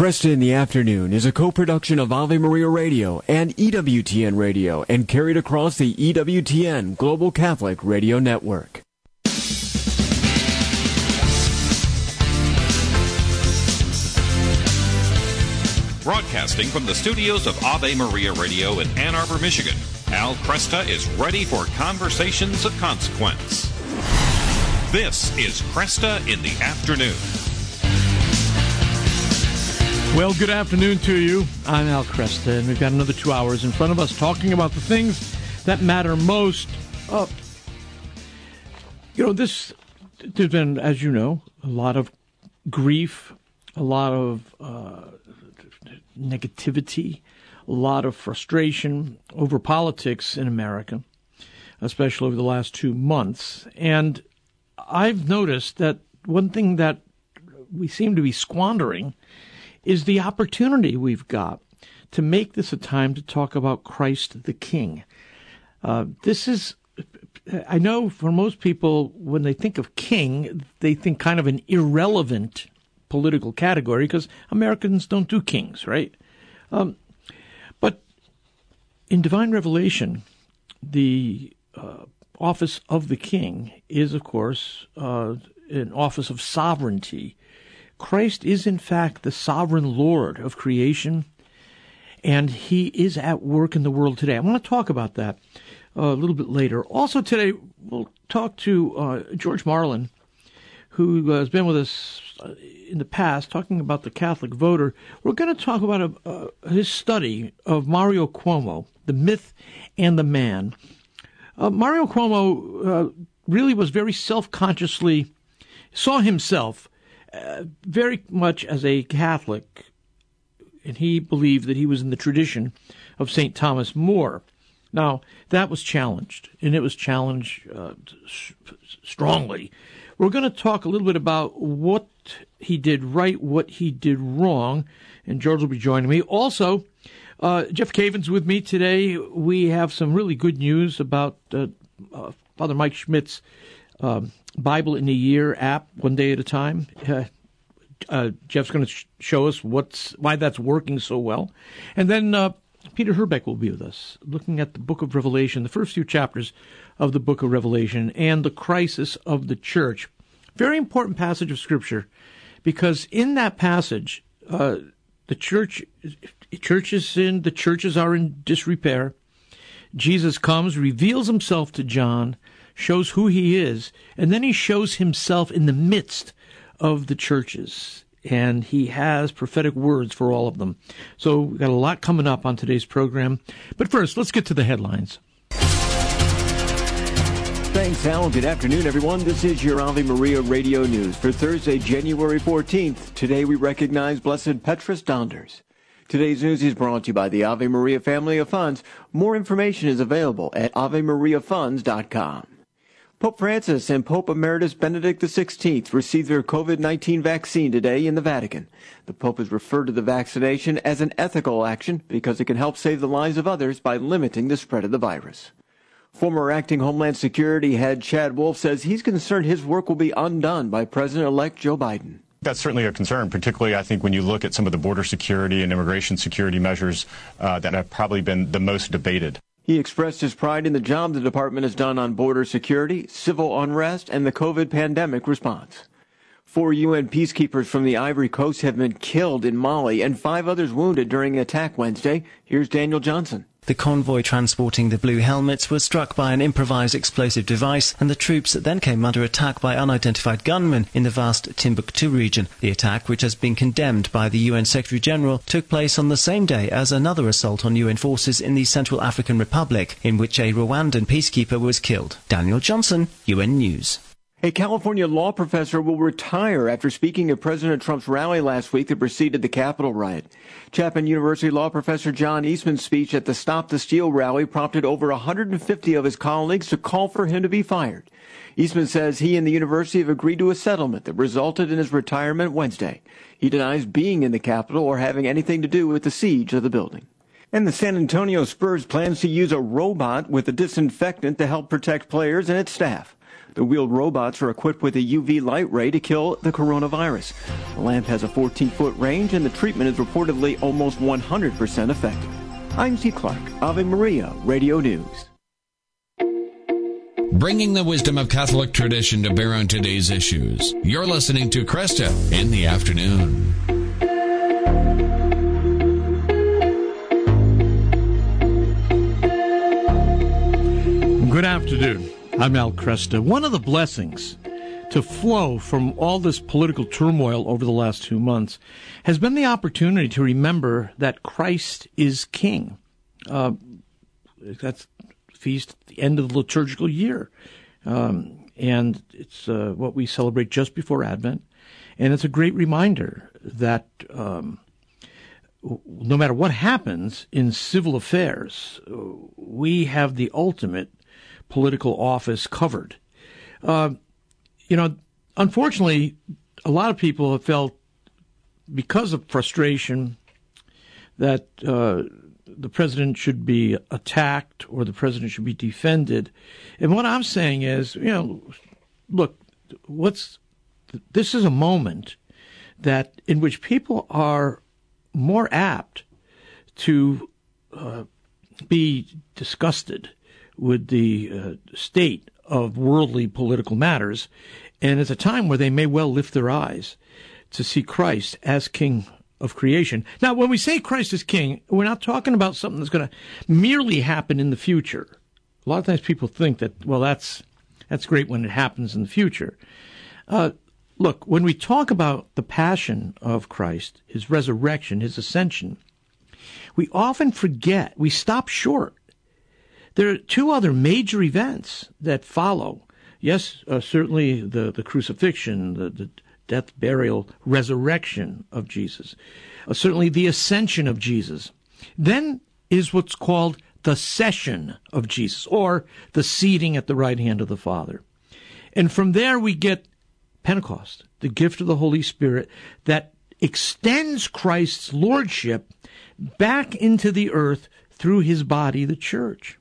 Cresta in the Afternoon is a co-production of Ave Maria Radio and EWTN Radio and carried across the EWTN Global Catholic Radio Network. Broadcasting from the studios of Ave Maria Radio in Ann Arbor, Michigan, Al Cresta is ready for conversations of consequence. This is Cresta in the Afternoon. Well, good afternoon to you. I'm Al Cresta, and we've got another 2 hours in front of us talking about the things that matter most. There's been, as you know, a lot of grief, a lot of negativity, a lot of frustration over politics in America, especially over the last 2 months. And I've noticed that one thing that we seem to be squandering is the opportunity we've got to make this a time to talk about Christ the King. This is, I know for most people, when they think of king, they think kind of an irrelevant political category because Americans don't do kings, right? But in divine revelation, the office of the king is, of course, an office of sovereignty. Christ is, in fact, the sovereign Lord of creation, and he is at work in the world today. I want to talk about that a little bit later. Also today, we'll talk to George Marlin, who has been with us in the past, talking about the Catholic voter. We're going to talk about his study of Mario Cuomo, the myth and the man. Mario Cuomo really was very self-consciously, saw himself very much as a Catholic, and he believed that he was in the tradition of St. Thomas More. Now, that was challenged, and it was challenged strongly. We're going to talk a little bit about what he did right, what he did wrong, and George will be joining me. Also, Jeff Caven's with me today. We have some really good news about Father Mike Schmidt's Bible in a Year app, One Day at a Time. Jeff's going to show us why that's working so well. And then Peter Herbeck will be with us, looking at the book of Revelation, the first few chapters of the book of Revelation, and the crisis of the church. Very important passage of Scripture, because in that passage, the church is sin, the churches are in disrepair. Jesus comes, reveals himself to John, shows who he is, and then he shows himself in the midst of the churches, and he has prophetic words for all of them. So we've got a lot coming up on today's program. But first, let's get to the headlines. Thanks, Al. Good afternoon, everyone. This is your Ave Maria Radio News for Thursday, January 14th. Today we recognize Blessed Petrus Donders. Today's news is brought to you by the Ave Maria family of funds. More information is available at AveMariaFunds.com. Pope Francis and Pope Emeritus Benedict XVI received their COVID-19 vaccine today in the Vatican. The Pope has referred to the vaccination as an ethical action because it can help save the lives of others by limiting the spread of the virus. Former acting Homeland Security head Chad Wolf says he's concerned his work will be undone by President-elect Joe Biden. That's certainly a concern, particularly, I think, when you look at some of the border security and immigration security measures that have probably been the most debated. He expressed his pride in the job the department has done on border security, civil unrest, and the COVID pandemic response. 4 UN peacekeepers from the Ivory Coast have been killed in Mali and 5 others wounded during an attack Wednesday. Here's Daniel Johnson. The convoy transporting the blue helmets was struck by an improvised explosive device, and the troops then came under attack by unidentified gunmen in the vast Timbuktu region. The attack, which has been condemned by the UN Secretary-General, took place on the same day as another assault on UN forces in the Central African Republic, in which a Rwandan peacekeeper was killed. Daniel Johnson, UN News. A California law professor will retire after speaking at President Trump's rally last week that preceded the Capitol riot. Chapman University law professor John Eastman's speech at the Stop the Steal rally prompted over 150 of his colleagues to call for him to be fired. Eastman says he and the university have agreed to a settlement that resulted in his retirement Wednesday. He denies being in the Capitol or having anything to do with the siege of the building. And the San Antonio Spurs plans to use a robot with a disinfectant to help protect players and its staff. The wheeled robots are equipped with a UV light ray to kill the coronavirus. The lamp has a 14-foot range, and the treatment is reportedly almost 100% effective. I'm Steve Clark, Ave Maria Radio News. Bringing the wisdom of Catholic tradition to bear on today's issues. You're listening to Kresta in the Afternoon. Good afternoon. I'm Al Kresta. One of the blessings to flow from all this political turmoil over the last 2 months has been the opportunity to remember that Christ is King. That's feast at the end of the liturgical year. And it's what we celebrate just before Advent. And it's a great reminder that no matter what happens in civil affairs, we have the ultimate political office covered. Unfortunately, a lot of people have felt, because of frustration, that the president should be attacked or the president should be defended. And what I'm saying is, look, this is a moment in which people are more apt to be disgusted with the state of worldly political matters, and it's a time where they may well lift their eyes to see Christ as King of creation. Now, when we say Christ is King, we're not talking about something that's going to merely happen in the future. A lot of times people think that, well, that's great when it happens in the future. Look, when we talk about the passion of Christ, his resurrection, his ascension, we often forget, we stop short. There are two other major events that follow. Yes, certainly the crucifixion, the death, burial, resurrection of Jesus. Certainly the ascension of Jesus. Then is what's called the session of Jesus, or the seating at the right hand of the Father. And from there we get Pentecost, the gift of the Holy Spirit that extends Christ's lordship back into the earth through his body, the church.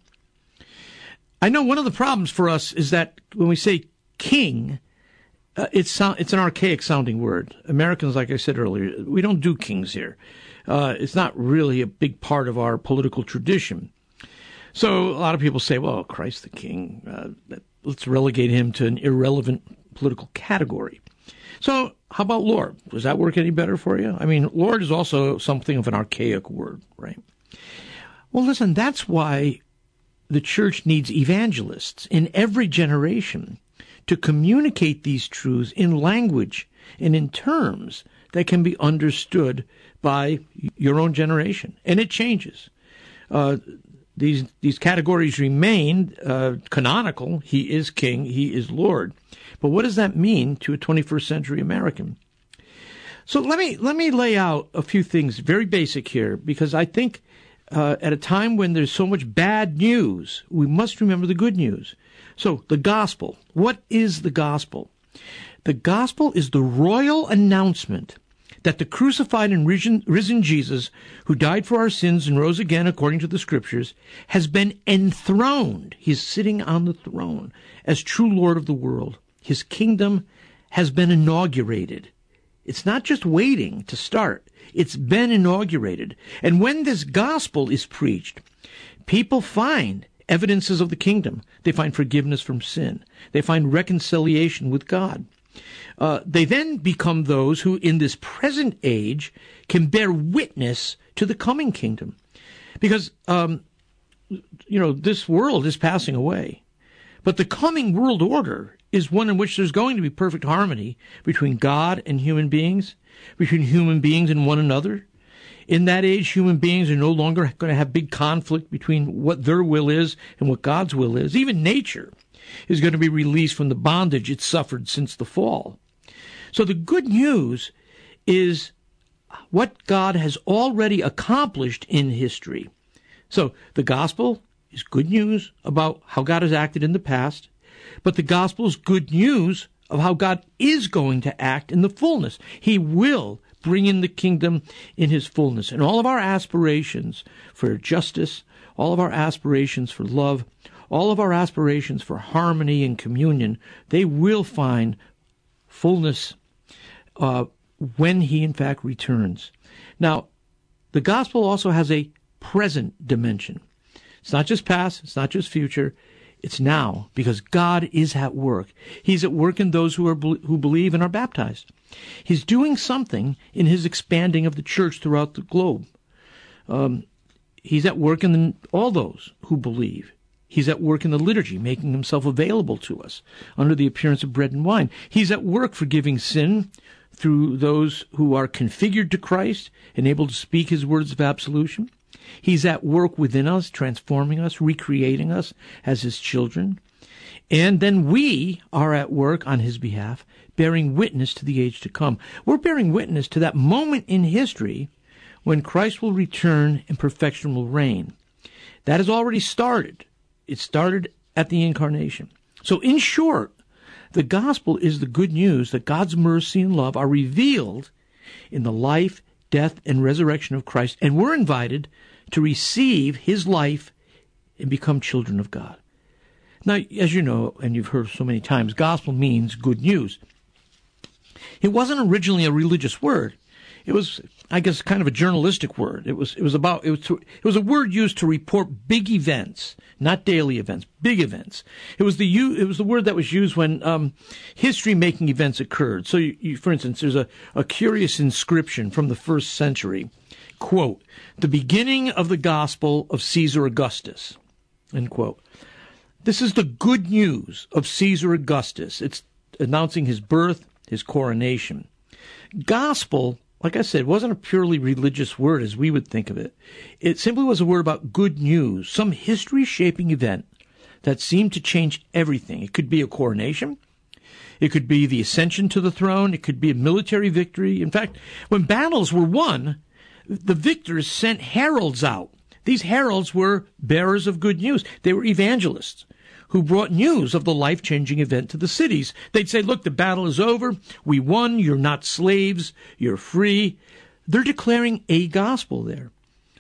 I know one of the problems for us is that when we say king, it's an archaic sounding word. Americans, like I said earlier, we don't do kings here. It's not really a big part of our political tradition. So a lot of people say, well, Christ the King, let's relegate him to an irrelevant political category. So how about Lord? Does that work any better for you? I mean, Lord is also something of an archaic word, right? Well, listen, that's why the church needs evangelists in every generation to communicate these truths in language and in terms that can be understood by your own generation. And it changes. These categories remain canonical. He is King. He is Lord. But what does that mean to a 21st century American? So let me lay out a few things, very basic here, because I think at a time when there's so much bad news, we must remember the good news. So the gospel. What is the gospel? The gospel is the royal announcement that the crucified and risen Jesus, who died for our sins and rose again according to the Scriptures, has been enthroned. He's sitting on the throne as true Lord of the world. His kingdom has been inaugurated. It's not just waiting to start. It's been inaugurated. And when this gospel is preached, people find evidences of the kingdom. They find forgiveness from sin. They find reconciliation with God. They then become those who, in this present age, can bear witness to the coming kingdom. Because, this world is passing away. But the coming world order is one in which there's going to be perfect harmony between God and human beings, between human beings and one another. In that age, human beings are no longer going to have big conflict between what their will is and what God's will is. Even nature is going to be released from the bondage it suffered since the fall. So the good news is what God has already accomplished in history. So the gospel is good news about how God has acted in the past, but the gospel is good news of how God is going to act in the fullness. He will bring in the kingdom in his fullness. And all of our aspirations for justice, all of our aspirations for love, all of our aspirations for harmony and communion, they will find fullness when he, in fact, returns. Now, the gospel also has a present dimension. It's not just past, it's not just future, it's now, because God is at work. He's at work in those who believe and are baptized. He's doing something in his expanding of the church throughout the globe. He's at work in all those who believe. He's at work in the liturgy, making himself available to us under the appearance of bread and wine. He's at work forgiving sin through those who are configured to Christ and able to speak his words of absolution. He's at work within us, transforming us, recreating us as his children. And then we are at work on his behalf, bearing witness to the age to come. We're bearing witness to that moment in history when Christ will return and perfection will reign. That has already started. It started at the incarnation. So in short, the gospel is the good news that God's mercy and love are revealed in the life, death, and resurrection of Christ, and we're invited to receive his life and become children of God. Now, as you know, and you've heard so many times, gospel means good news. It wasn't originally a religious word. It was, I guess, kind of a journalistic word. It was a word used to report big events, not daily events, big events. It was the word that was used when history-making events occurred. So, for instance, there's a curious inscription from the 1st century. Quote, "The beginning of the gospel of Caesar Augustus." End quote. This is the good news of Caesar Augustus. It's announcing his birth, his coronation. Gospel, like I said, wasn't a purely religious word as we would think of it. It simply was a word about good news, some history-shaping event that seemed to change everything. It could be a coronation. It could be the ascension to the throne. It could be a military victory. In fact, when battles were won, the victors sent heralds out. These heralds were bearers of good news. They were evangelists who brought news of the life-changing event to the cities. They'd say, look, the battle is over. We won. You're not slaves. You're free. They're declaring a gospel there.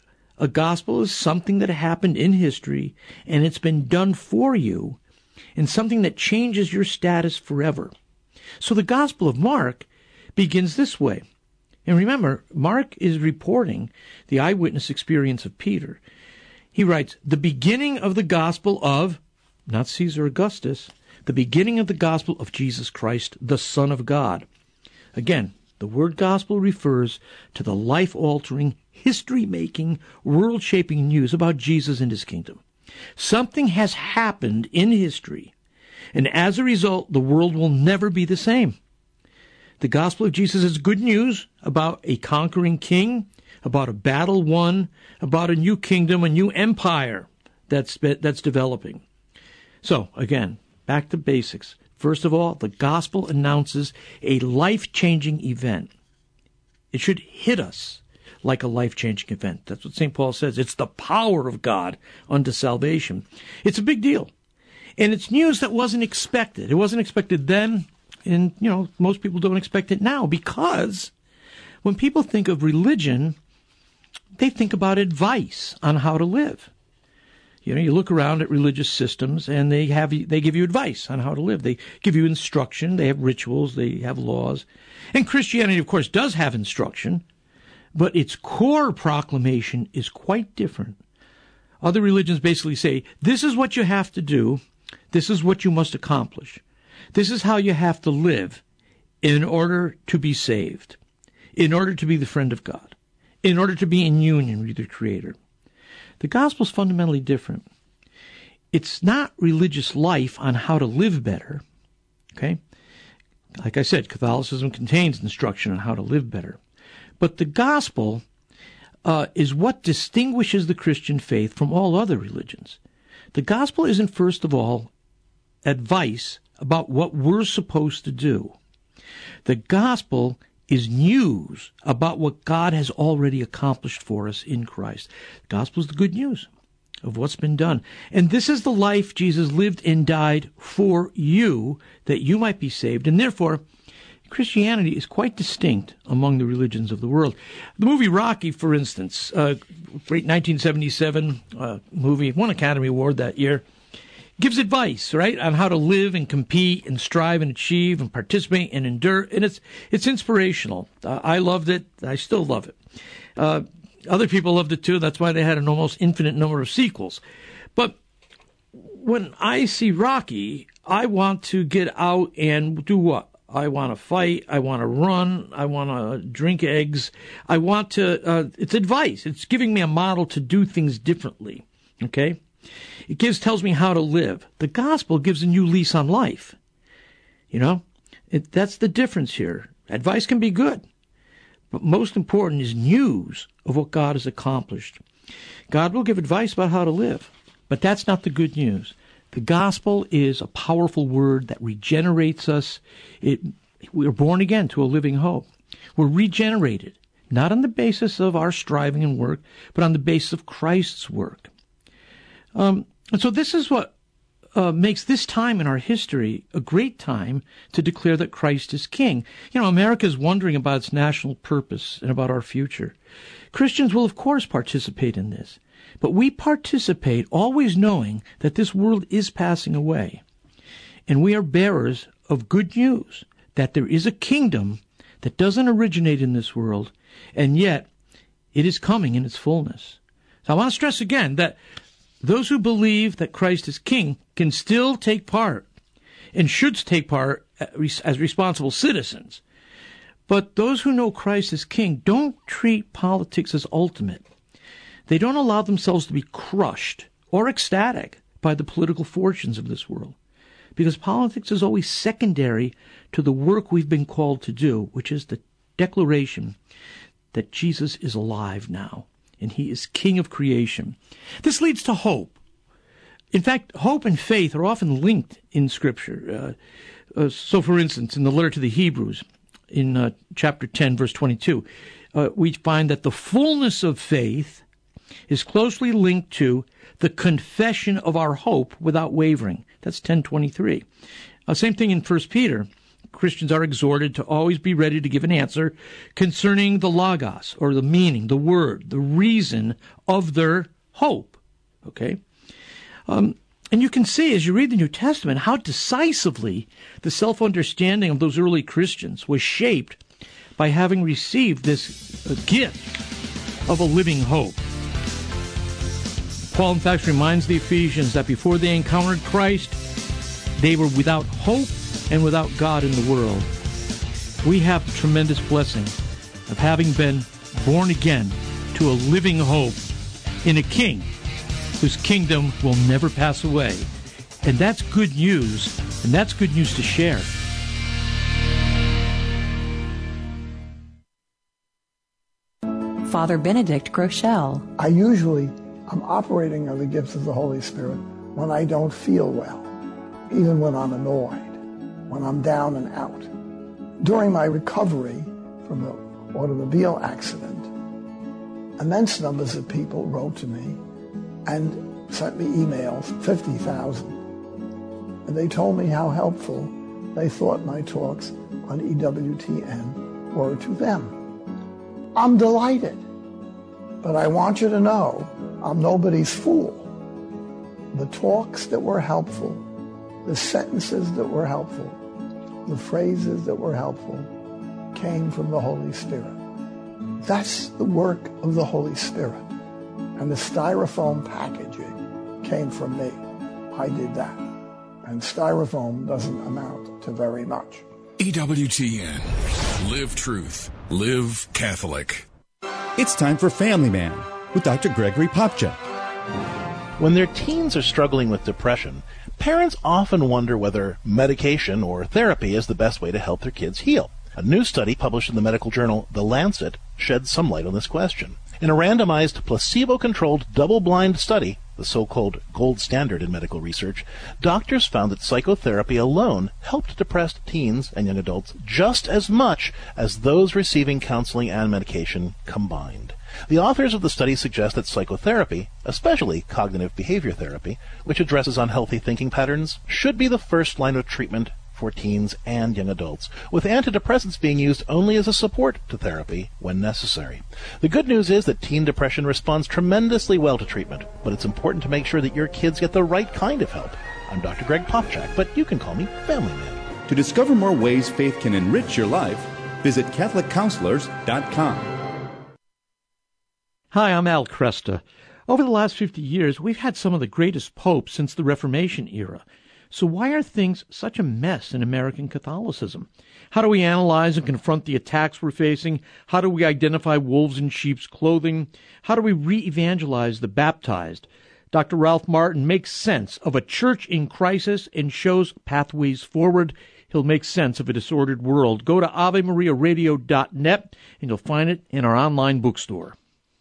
A gospel is something that happened in history, and it's been done for you, and something that changes your status forever. So the Gospel of Mark begins this way. And remember, Mark is reporting the eyewitness experience of Peter. He writes, the beginning of the gospel of, not Caesar Augustus, the beginning of the gospel of Jesus Christ, the Son of God. Again, the word gospel refers to the life-altering, history-making, world-shaping news about Jesus and his kingdom. Something has happened in history, and as a result, the world will never be the same. The gospel of Jesus is good news about a conquering king, about a battle won, about a new kingdom, a new empire that's developing. So, again, back to basics. First of all, the gospel announces a life-changing event. It should hit us like a life-changing event. That's what St. Paul says. It's the power of God unto salvation. It's a big deal. And it's news that wasn't expected. It wasn't expected then. And, most people don't expect it now, because when people think of religion, they think about advice on how to live. You look around at religious systems and they give you advice on how to live. They give you instruction. They have rituals. They have laws. And Christianity, of course, does have instruction, but its core proclamation is quite different. Other religions basically say, this is what you have to do. This is what you must accomplish. This is how you have to live in order to be saved, in order to be the friend of God, in order to be in union with the Creator. The gospel is fundamentally different. It's not religious life on how to live better, okay? Like I said, Catholicism contains instruction on how to live better. But the gospel is what distinguishes the Christian faith from all other religions. The gospel isn't, first of all, advice about what we're supposed to do. The gospel is news about what God has already accomplished for us in Christ. The gospel is the good news of what's been done. And this is the life Jesus lived and died for you, that you might be saved. And therefore, Christianity is quite distinct among the religions of the world. The movie Rocky, for instance, great 1977 movie, won Academy Award that year. gives advice, right, on how to live and compete and strive and achieve and participate and endure. And it's inspirational. I loved it. I still love it. Other people loved it too. That's why they had an almost infinite number of sequels. But when I see Rocky, I want to get out and do what? I want to fight. I want to run. I want to drink eggs. I want to, it's advice. It's giving me a model to do things differently. Okay? It tells me how to live. The gospel gives a new lease on life. You know? That's the difference here. Advice can be good. But most important is news of what God has accomplished. God will give advice about how to live. But that's not the good news. The gospel is a powerful word that regenerates us. We are born again to a living hope. We're regenerated, not on the basis of our striving and work, but on the basis of Christ's work. And so this is what makes this time in our history a great time to declare that Christ is King. You know, America is wondering about its national purpose and about our future. Christians will, of course, participate in this. But we participate always knowing that this world is passing away. And we are bearers of good news, that there is a kingdom that doesn't originate in this world, and yet it is coming in its fullness. So I want to stress again that those who believe that Christ is King can still take part and should take part as responsible citizens. But those who know Christ as King don't treat politics as ultimate. They don't allow themselves to be crushed or ecstatic by the political fortunes of this world, because politics is always secondary to the work we've been called to do, which is the declaration that Jesus is alive now, and he is King of creation. This leads to hope. In fact, hope and faith are often linked in Scripture. So, for instance, in the letter to the Hebrews, in chapter 10, verse 22, we find that the fullness of faith is closely linked to the confession of our hope without wavering. That's 10:23. Same thing in 1 Peter. Christians are exhorted to always be ready to give an answer concerning the logos, or the meaning, the word, the reason of their hope. Okay? And you can see, as you read the New Testament, how decisively the self-understanding of those early Christians was shaped by having received this gift of a living hope. Paul, in fact, reminds the Ephesians that before they encountered Christ, they were without hope and without God in the world. We have the tremendous blessing of having been born again to a living hope in a King whose kingdom will never pass away. And that's good news, and that's good news to share. Father Benedict Groeschel. I'm operating on the gifts of the Holy Spirit when I don't feel well, even when I'm annoyed, when I'm down and out. During my recovery from the automobile accident, immense numbers of people wrote to me and sent me emails, 50,000. And they told me how helpful they thought my talks on EWTN were to them. I'm delighted, but I want you to know I'm nobody's fool. The talks that were helpful, the sentences that were helpful, the phrases that were helpful came from the Holy Spirit. That's the work of the Holy Spirit. And the styrofoam packaging came from me. I did that. And styrofoam doesn't amount to very much. EWTN. Live truth. Live Catholic. It's time for Family Man with Dr. Gregory Popcak. When their teens are struggling with depression, parents often wonder whether medication or therapy is the best way to help their kids heal. A new study published in the medical journal The Lancet sheds some light on this question. In a randomized, placebo-controlled, double-blind study, the so-called gold standard in medical research, doctors found that psychotherapy alone helped depressed teens and young adults just as much as those receiving counseling and medication combined. The authors of the study suggest that psychotherapy, especially cognitive behavior therapy, which addresses unhealthy thinking patterns, should be the first line of treatment for teens and young adults, with antidepressants being used only as a support to therapy when necessary. The good news is that teen depression responds tremendously well to treatment, but it's important to make sure that your kids get the right kind of help. I'm Dr. Greg Popchak, but you can call me Family Man. To discover more ways faith can enrich your life, visit CatholicCounselors.com. Hi, I'm Al Cresta. Over the last 50 years, we've had some of the greatest popes since the Reformation era. So why are things such a mess in American Catholicism? How do we analyze and confront the attacks we're facing? How do we identify wolves in sheep's clothing? How do we re-evangelize the baptized? Dr. Ralph Martin makes sense of a church in crisis and shows pathways forward. He'll make sense of a disordered world. Go to AveMariaRadio.net and you'll find it in our online bookstore.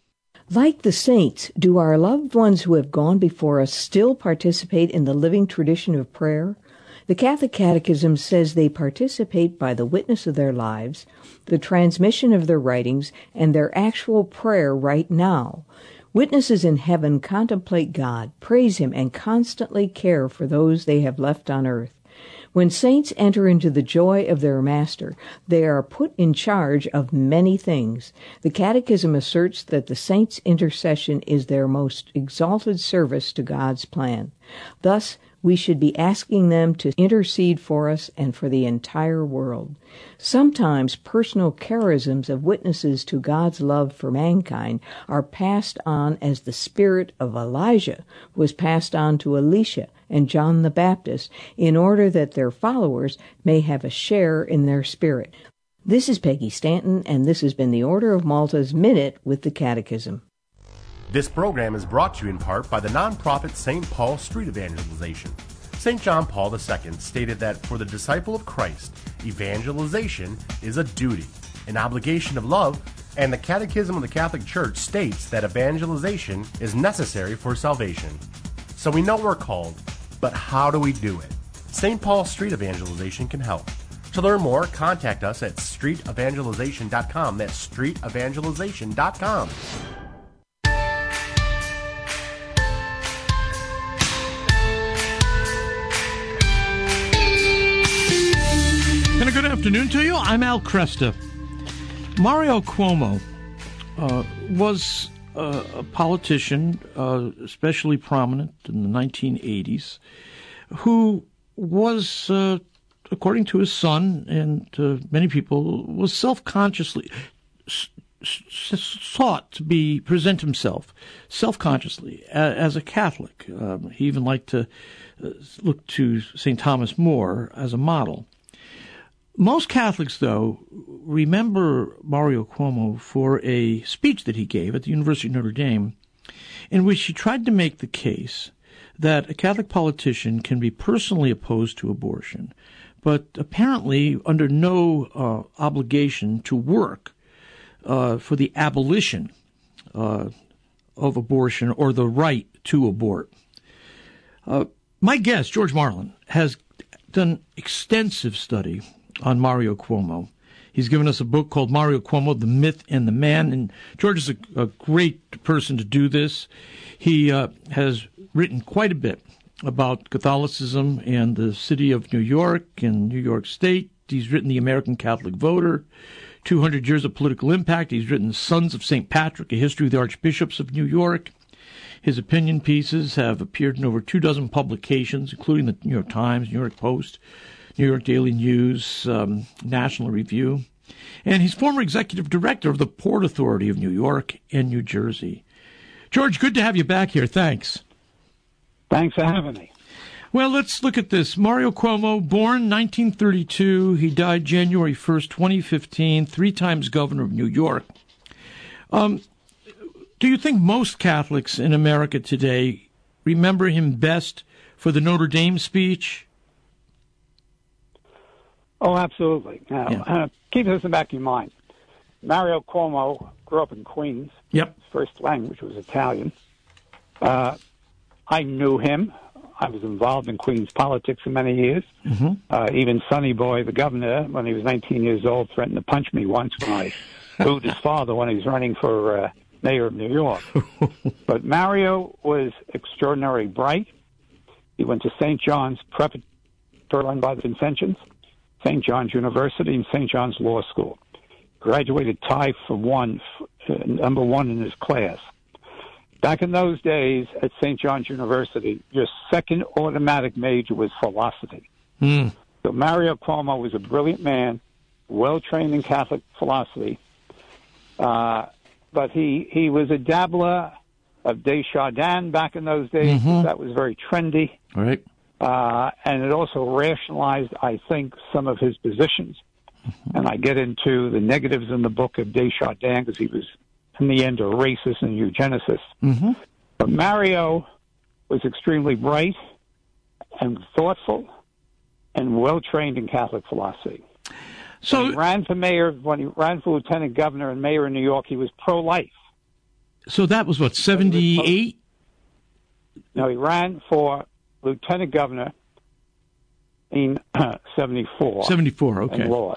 Like the saints, do our loved ones who have gone before us still participate in the living tradition of prayer? The Catholic Catechism says they participate by the witness of their lives, the transmission of their writings, and their actual prayer right now. Witnesses in heaven contemplate God, praise Him, and constantly care for those they have left on earth. When saints enter into the joy of their Master, they are put in charge of many things. The Catechism asserts that the saints' intercession is their most exalted service to God's plan. Thus, we should be asking them to intercede for us and for the entire world. Sometimes personal charisms of witnesses to God's love for mankind are passed on as the spirit of Elijah was passed on to Elisha and John the Baptist, in order that their followers may have a share in their spirit. This is Peggy Stanton, and this has been the Order of Malta's Minute with the Catechism. This program is brought to you in part by the nonprofit St. Paul Street Evangelization. St. John Paul II stated that for the disciple of Christ, evangelization is a duty, an obligation of love, and the Catechism of the Catholic Church states that evangelization is necessary for salvation. So we know we're called, but how do we do it? St. Paul Street Evangelization can help. To learn more, contact us at streetevangelization.com. That's streetevangelization.com. And a good afternoon to you. I'm Al Cresta. Mario Cuomo was a politician, especially prominent in the 1980s, who was, according to his son and to many people, was self-consciously sought to present himself self-consciously as a Catholic. He even liked to look to St. Thomas More as a model. Most Catholics, though, remember Mario Cuomo for a speech that he gave at the University of Notre Dame in which he tried to make the case that a Catholic politician can be personally opposed to abortion, but apparently under no obligation to work for the abolition of abortion or the right to abort. My guest, George Marlin, has done extensive study on Mario Cuomo. He's given us a book called Mario Cuomo, The Myth and the Man, and George is a great person to do this. He has written quite a bit about Catholicism and the city of New York and New York State. He's written The American Catholic Voter, 200 Years of Political Impact. He's written Sons of St. Patrick, A History of the Archbishops of New York. His opinion pieces have appeared in over 24 publications, including the New York Times, New York Post, New York Daily News, National Review. And he's former executive director of the Port Authority of New York and New Jersey. George, good to have you back here. Thanks. Thanks for having me. Well, let's look at this. Mario Cuomo, born 1932. He died January 1st, 2015, 3 times governor of New York. Do you think most Catholics in America today remember him best for the Notre Dame speech? Oh, absolutely. Now, keep this in the back of your mind. Mario Cuomo grew up in Queens. Yep. His first language was Italian. I knew him. I was involved in Queens politics for many years. Mm-hmm. Even Sonny Boy, the governor, when he was 19 years old, threatened to punch me once when I booed his father when he was running for mayor of New York. But Mario was extraordinarily bright. He went to St. John's Preparatory run by the Vincentians, St. John's University, and St. John's Law School. Graduated tied for number one in his class. Back in those days at St. John's University, your second automatic major was philosophy. So Mario Cuomo was a brilliant man, well-trained in Catholic philosophy, but he was a dabbler of Desjardins back in those days. That was very trendy. Right. And it also rationalized, I think, some of his positions. And I get into the negatives in the book of Desjardins because he was, in the end, a racist and eugenicist. But Mario was extremely bright and thoughtful and well-trained in Catholic philosophy. So when he ran for mayor, when he ran for lieutenant governor and mayor in New York, he was pro-life. So that was, what, 78? No, he ran for lieutenant governor in 74. 74, okay. And lost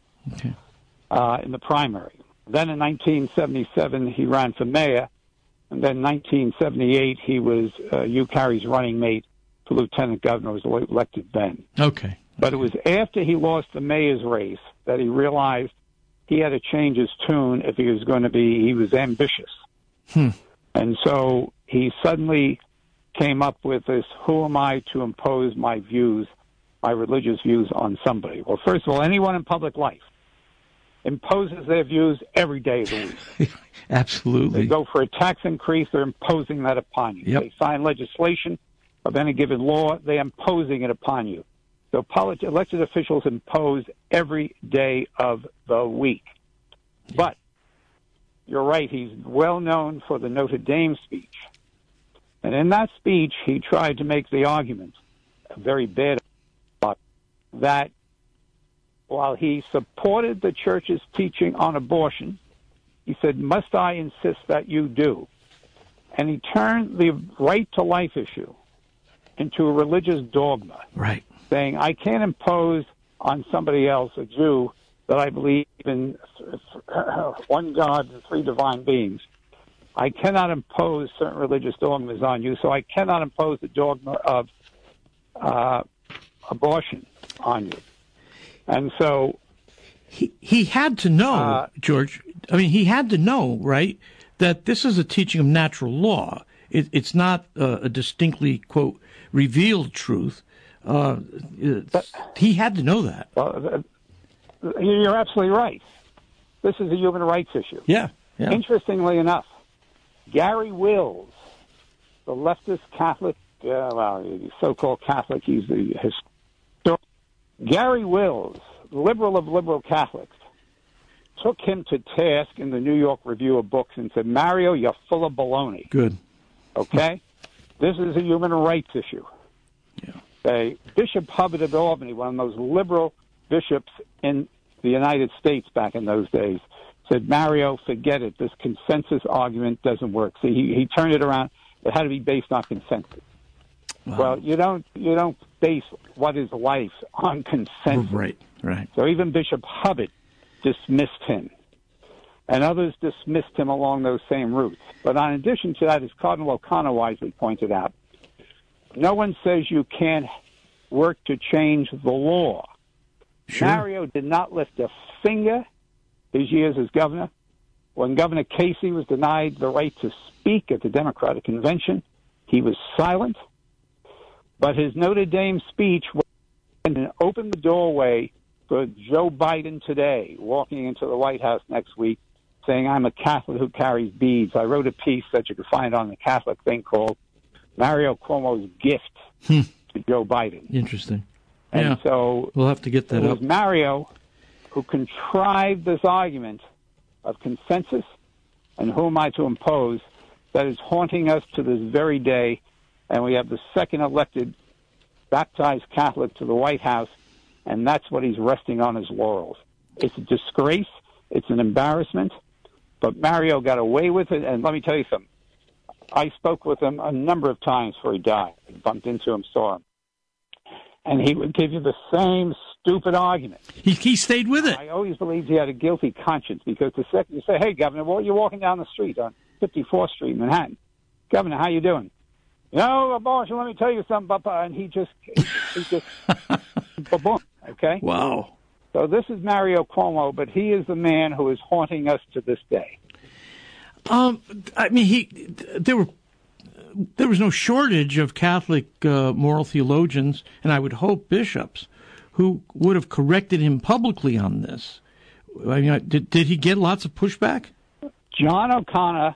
in the primary. Then in 1977, he ran for mayor. And then in 1978, he was Hugh Carey's running mate for lieutenant governor, was elected then. Okay. But it was after he lost the mayor's race that he realized he had to change his tune if he was going to be, he was ambitious. And so he suddenly came up with this, who am I to impose my views, my religious views on somebody? Well, first of all, anyone in public life imposes their views every day of the week. Absolutely. They go for a tax increase, they're imposing that upon you. Yep. They sign legislation of any given law, they're imposing it upon you. So elected officials impose every day of the week. But you're right, he's well known for the Notre Dame speech. And in that speech, he tried to make the argument, a very bad argument, that while he supported the church's teaching on abortion, he said, must I insist that you do? And he turned the right to life issue into a religious dogma. Right. Saying, I can't impose on somebody else, a Jew, that I believe in one God and three divine beings. I cannot impose certain religious dogmas on you, so I cannot impose the dogma of abortion on you. And so he had to know, George. I mean, he had to know, right, that this is a teaching of natural law. It's not a distinctly, quote, revealed truth. He had to know that. Well, you're absolutely right. This is a human rights issue. Yeah. Interestingly enough, Gary Wills, the leftist Catholic, so-called Catholic, he's the historian. Gary Wills, liberal of liberal Catholics, took him to task in the New York Review of Books and said, Mario, you're full of baloney. Good. Okay? This is a human rights issue. Yeah. Bishop Hubbard of Albany, one of those liberal bishops in the United States back in those days, said, Mario, forget it. This consensus argument doesn't work. See, he turned it around. It had to be based on consensus. Wow. Well, you don't base what is life on consensus. Right. So even Bishop Hubbard dismissed him, and others dismissed him along those same routes. But in addition to that, as Cardinal O'Connor wisely pointed out, no one says you can't work to change the law. Sure. Mario did not lift a finger his years as governor. When Governor Casey was denied the right to speak at the Democratic Convention, he was silent. But his Notre Dame speech opened the doorway for Joe Biden today, walking into the White House next week, saying, I'm a Catholic who carries beads. I wrote a piece that you can find on the Catholic thing called Mario Cuomo's Gift to Joe Biden. Interesting. And so we'll have to get that it up. was Mario who contrived this argument of consensus and who am I to impose that is haunting us to this very day. And we have the second elected baptized Catholic to the White House, and that's what he's resting on his laurels. It's a disgrace. It's an embarrassment. But Mario got away with it, and let me tell you something. I spoke with him a number of times before he died. I bumped into him, saw him. And he would give you the same stupid argument. He stayed with it. I always believed he had a guilty conscience because the second you say, hey, Governor, well, you're walking down the street on 54th Street in Manhattan. Governor, how you doing? Abortion, let me tell you something, Papa. And he just boom, okay? Wow. So this is Mario Cuomo, but he is the man who is haunting us to this day. I mean, there was no shortage of Catholic moral theologians, and I would hope bishops, who would have corrected him publicly on this. I mean, did he get lots of pushback? John O'Connor,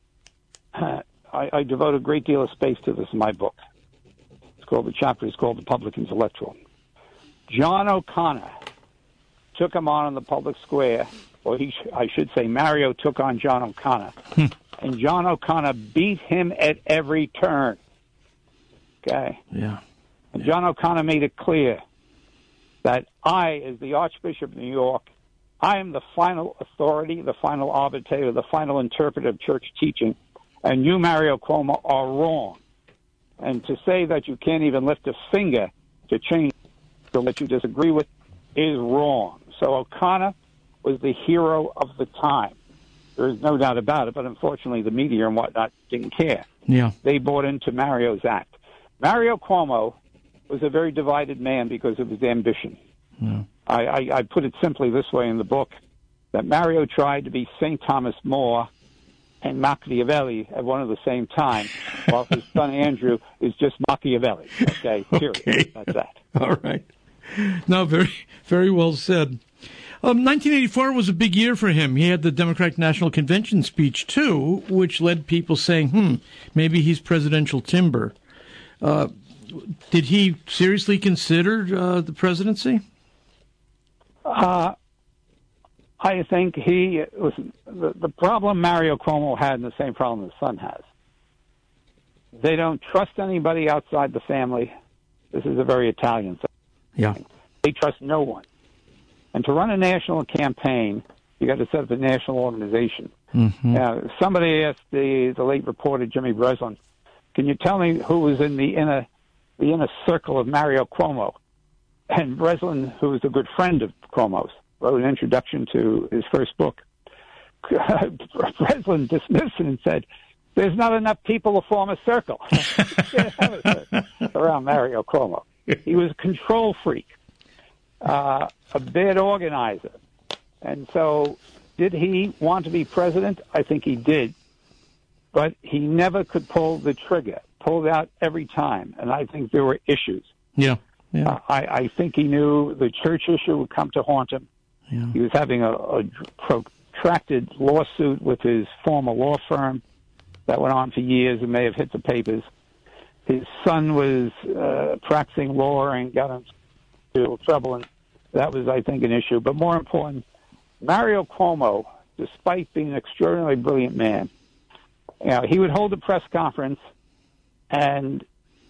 I devote a great deal of space to this in my book. The chapter is called The Public Intellectual. John O'Connor took him on the public square, or I should say Mario took on John O'Connor, and John O'Connor beat him at every turn. Okay? Yeah. And John O'Connor made it clear that I, as the Archbishop of New York, I am the final authority, the final arbiter, the final interpreter of church teaching, and you, Mario Cuomo, are wrong. And to say that you can't even lift a finger to change that you disagree with is wrong. So O'Connor was the hero of the time. There is no doubt about it, but unfortunately the media and whatnot didn't care. Yeah. They bought into Mario's act. Mario Cuomo was a very divided man because of his ambition. Yeah. I put it simply this way in the book, that Mario tried to be St. Thomas More and Machiavelli at one and the same time, while his son Andrew is just Machiavelli. Okay, period. Okay. That's that. All right. No, very, very well said. 1984 was a big year for him. He had the Democratic National Convention speech, too, which led people saying, maybe he's presidential timber. Did he seriously consider the presidency? I think the problem Mario Cuomo had, and the same problem his son has. They don't trust anybody outside the family. This is a very Italian thing. Yeah. They trust no one. And to run a national campaign, you got to set up a national organization. Mm-hmm. Somebody asked the late reporter Jimmy Breslin, "Can you tell me who was in the inner circle of Mario Cuomo?" And Breslin, who was a good friend of Cuomo's, wrote an introduction to his first book. Breslin dismissed it and said, "There's not enough people to form a circle around Mario Cuomo." He was a control freak, a bad organizer. And so did he want to be president? I think he did. But he never could pull the trigger, pulled out every time. And I think there were issues. Yeah. I think he knew the church issue would come to haunt him. Yeah. He was having a protracted lawsuit with his former law firm that went on for years and may have hit the papers. His son was practicing law and got into trouble, and that was, I think, an issue. But more important, Mario Cuomo, despite being an extraordinarily brilliant man, he would hold a press conference, and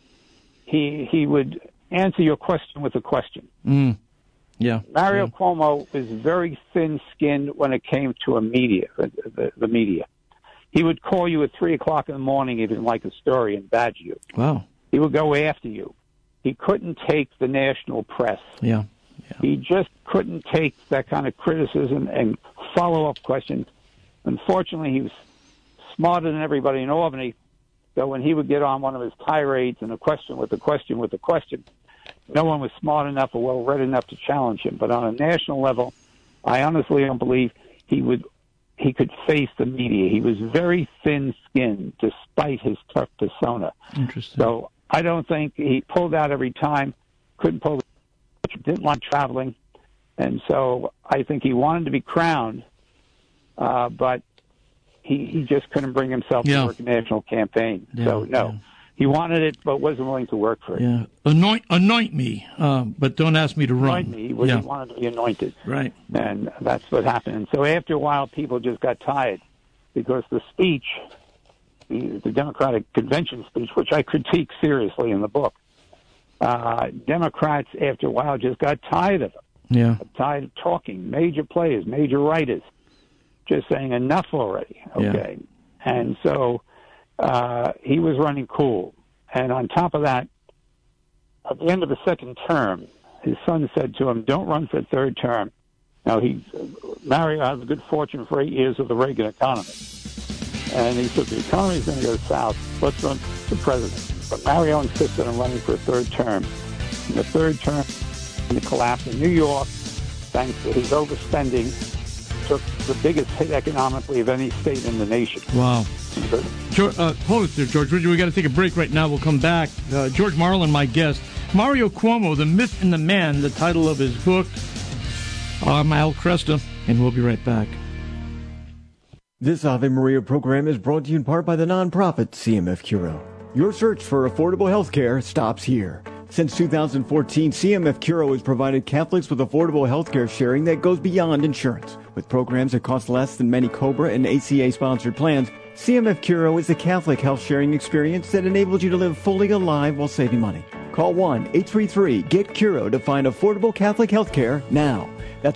he would answer your question with a question. Yeah. Mario Cuomo was very thin-skinned when it came to the media. He would call you at 3 o'clock in the morning if he didn't like a story and badger you. Wow. He would go after you. He couldn't take the national press. Yeah. He just couldn't take that kind of criticism and follow-up questions. Unfortunately, he was smarter than everybody in Albany, so when he would get on one of his tirades and a question with a question with a question, no one was smart enough or well-read enough to challenge him. But on a national level, I honestly don't believe he could face the media. He was very thin-skinned despite his tough persona. Interesting. So I don't think he pulled out every time, couldn't pull the didn't like traveling. And so I think he wanted to be crowned, but he just couldn't bring himself to work a national campaign. He wanted it, but wasn't willing to work for it. Yeah, anoint me, but don't ask me to run. Anoint me. He wanted to be anointed. Right. And that's what happened. And so after a while, people just got tired because the speech, the Democratic Convention speech, which I critique seriously in the book, Democrats after a while just got tired of him. Yeah. Tired of talking. Major players, major writers, just saying enough already. Okay. Yeah. And so he was running cool. And on top of that, at the end of the second term, his son said to him, "Don't run for a third term." Now, Mario had the good fortune for 8 years of the Reagan economy. And he said, the economy is going to go south. Let's run for president. But Mario insisted on running for a third term. And the third term, the collapse in New York, thanks to his overspending took the biggest hit economically of any state in the nation. Wow. Hold it there, George. We got to take a break right now. We'll come back. George Marlin, my guest. Mario Cuomo, The Myth and the Man, the title of his book. I'm Al Kresta, and we'll be right back. This Ave Maria program is brought to you in part by the nonprofit CMF Curo. Your search for affordable health care stops here. Since 2014, CMF Curo has provided Catholics with affordable health care sharing that goes beyond insurance. With programs that cost less than many COBRA and ACA-sponsored plans, CMF Curo is the Catholic health sharing experience that enables you to live fully alive while saving money. Call 1-833-GET-CURO to find affordable Catholic health care now. That's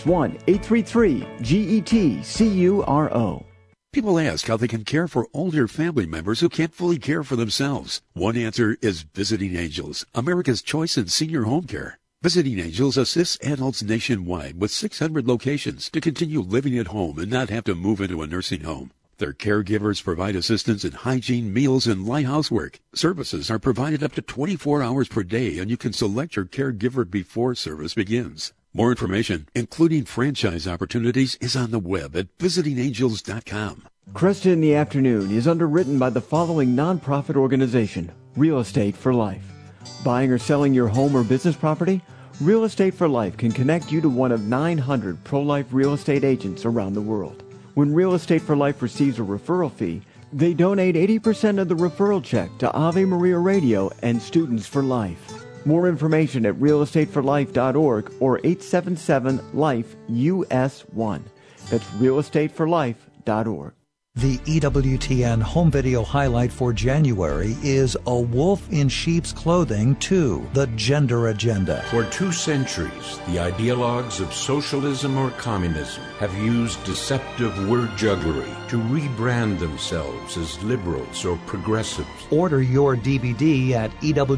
1-833-GET-CURO. People ask how they can care for older family members who can't fully care for themselves. One answer is Visiting Angels, America's choice in senior home care. Visiting Angels assists adults nationwide with 600 locations to continue living at home and not have to move into a nursing home. Their caregivers provide assistance in hygiene, meals, and light housework. Services are provided up to 24 hours per day, and you can select your caregiver before service begins. More information, including franchise opportunities, is on the web at visitingangels.com. Kresta in the Afternoon is underwritten by the following nonprofit organization, Real Estate for Life. Buying or selling your home or business property? Real Estate for Life can connect you to one of 900 pro-life real estate agents around the world. When Real Estate for Life receives a referral fee, they donate 80% of the referral check to Ave Maria Radio and Students for Life. More information at realestateforlife.org or 877-LIFE-US1. That's realestateforlife.org. The EWTN home video highlight for January is A Wolf in Sheep's Clothing 2, The Gender Agenda. For 2 centuries, the ideologues of socialism or communism have used deceptive word jugglery to rebrand themselves as liberals or progressives. Order your DVD at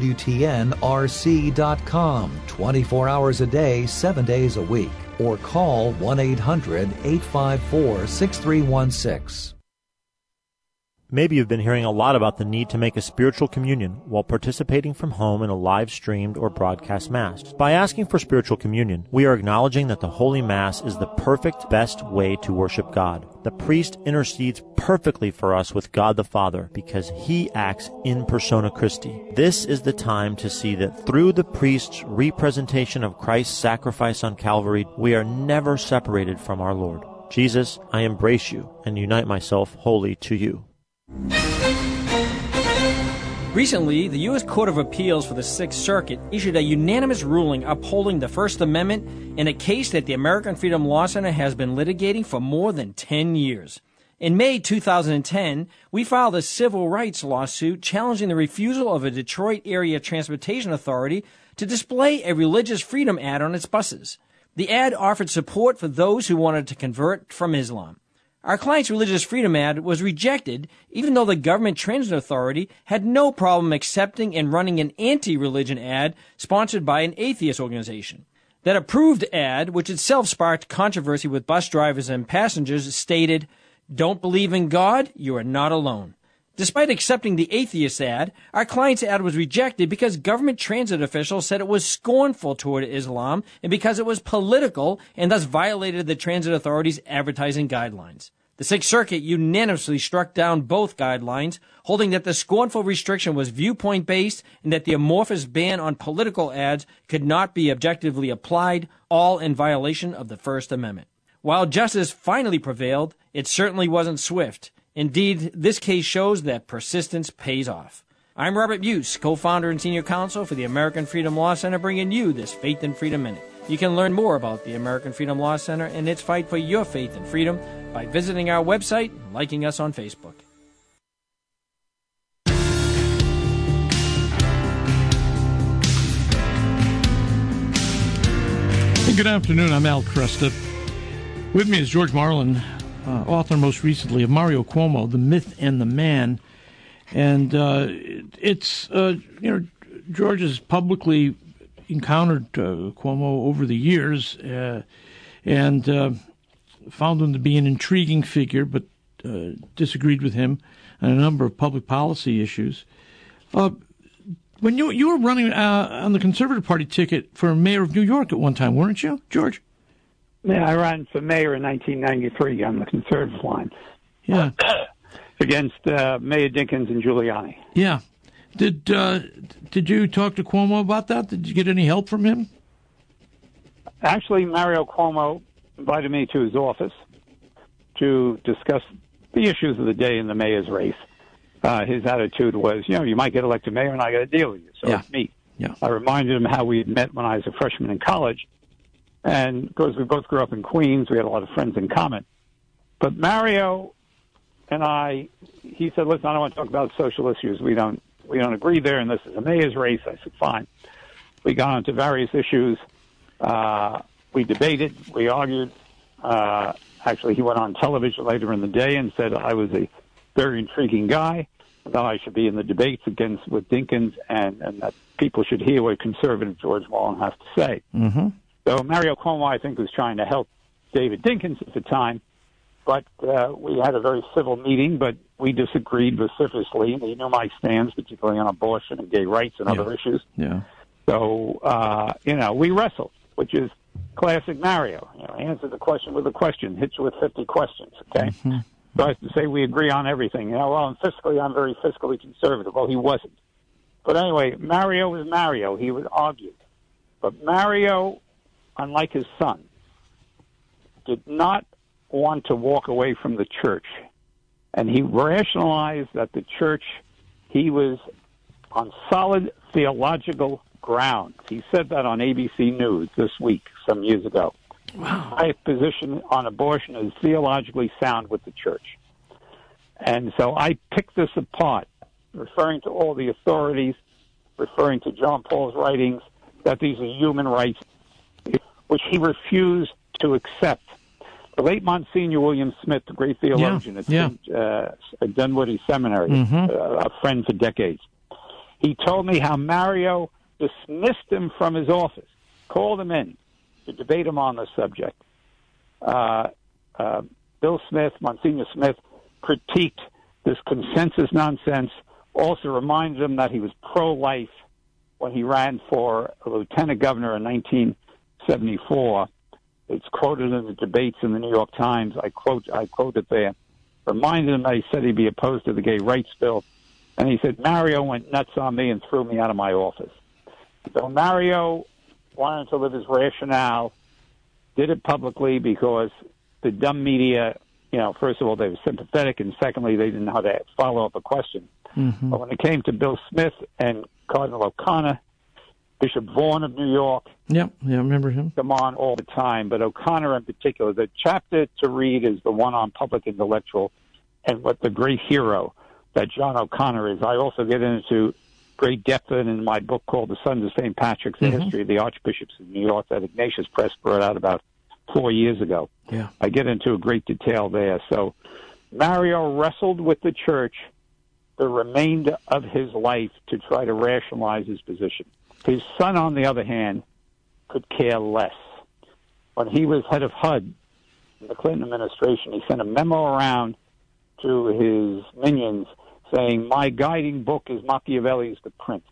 EWTNRC.com, 24 hours a day, 7 days a week. Or call 1-800-854-6316. Maybe you've been hearing a lot about the need to make a spiritual communion while participating from home in a live-streamed or broadcast Mass. By asking for spiritual communion, we are acknowledging that the Holy Mass is the perfect, best way to worship God. The priest intercedes perfectly for us with God the Father because he acts in persona Christi. This is the time to see that through the priest's representation of Christ's sacrifice on Calvary, we are never separated from our Lord. Jesus, I embrace you and unite myself wholly to you. Recently, the U.S. Court of Appeals for the Sixth Circuit issued a unanimous ruling upholding the First Amendment in a case that the American Freedom Law Center has been litigating for more than 10 years. In May 2010, we filed a civil rights lawsuit challenging the refusal of a Detroit Area Transportation Authority to display a religious freedom ad on its buses. The ad offered support for those who wanted to convert from Islam. Our client's religious freedom ad was rejected, even though the Government Transit Authority had no problem accepting and running an anti-religion ad sponsored by an atheist organization. That approved ad, which itself sparked controversy with bus drivers and passengers, stated, "Don't believe in God? You are not alone." Despite accepting the atheist ad, our client's ad was rejected because government transit officials said it was scornful toward Islam and because it was political and thus violated the transit authority's advertising guidelines. The Sixth Circuit unanimously struck down both guidelines, holding that the scornful restriction was viewpoint-based and that the amorphous ban on political ads could not be objectively applied, all in violation of the First Amendment. While justice finally prevailed, it certainly wasn't swift. Indeed, this case shows that persistence pays off. I'm Robert Buse, co-founder and senior counsel for the American Freedom Law Center, bringing you this Faith and Freedom Minute. You can learn more about the American Freedom Law Center and its fight for your faith and freedom by visiting our website and liking us on Facebook. Good afternoon. I'm Al Kresta. With me is George Marlin, author most recently of Mario Cuomo, The Myth and the Man. And George has publicly encountered Cuomo over the years and found him to be an intriguing figure, but disagreed with him on a number of public policy issues. When you were running on the Conservative Party ticket for mayor of New York at one time, weren't you, George? Yeah, I ran for mayor in 1993 on the conservative line. Yeah. Against Mayor Dinkins and Giuliani. Yeah. Did you talk to Cuomo about that? Did you get any help from him? Actually, Mario Cuomo invited me to his office to discuss the issues of the day in the mayor's race. His attitude was, you might get elected mayor and I got to deal with you, so it's me. Yeah. I reminded him how we had met when I was a freshman in college. And because we both grew up in Queens, we had a lot of friends in common. But Mario and he said, listen, I don't want to talk about social issues. We don't agree there, and this is a mayor's race. I said, fine. We got into various issues. We debated. We argued. Actually, he went on television later in the day and said I was a very intriguing guy, that I should be in the debates with Dinkins, and that people should hear what conservative George Mullen has to say. Mm-hmm. So Mario Cuomo, I think, was trying to help David Dinkins at the time, but we had a very civil meeting, but we disagreed vociferously, and he knew my stance, particularly on abortion and gay rights and other issues. Yeah. So, we wrestled, which is classic Mario. Answer the question with a question, hit you with 50 questions, okay? Mm-hmm. So I to say we agree on everything. I'm very fiscally conservative. Well, he wasn't. But anyway, Mario was Mario. He would argue. But Mario, unlike his son, did not want to walk away from the church. And he rationalized that the church, he was on solid theological ground. He said that on ABC News this week, some years ago. Wow. My position on abortion is theologically sound with the church. And so I picked this apart, referring to all the authorities, referring to John Paul's writings, that these are human rights, which he refused to accept. The late Monsignor William Smith, the great theologian at Dunwoody Seminary, a friend for decades, he told me how Mario dismissed him from his office, called him in to debate him on the subject. Bill Smith, Monsignor Smith, critiqued this consensus nonsense, also reminded him that he was pro-life when he ran for a lieutenant governor in 1974. It's quoted in the debates in the New York Times. I quote it there. Reminded him that he said he'd be opposed to the gay rights bill. And he said, Mario went nuts on me and threw me out of my office. So Mario wanted to live his rationale, did it publicly because the dumb media, first of all, they were sympathetic, and secondly, they didn't know how to follow up a question. Mm-hmm. But when it came to Bill Smith and Cardinal O'Connor, Bishop Vaughn of New York, I remember him. Come on all the time, but O'Connor in particular, the chapter to read is the one on public intellectual and what the great hero that John O'Connor is. I also get into great depth in my book called The Sons of St. Patrick's, The History of the Archbishops of New York, that Ignatius Press brought out about 4 years ago. Yeah. I get into a great detail there. So Mario wrestled with the church the remainder of his life to try to rationalize his position. His son, on the other hand, could care less. When he was head of HUD in the Clinton administration, he sent a memo around to his minions saying, my guiding book is Machiavelli's The Prince.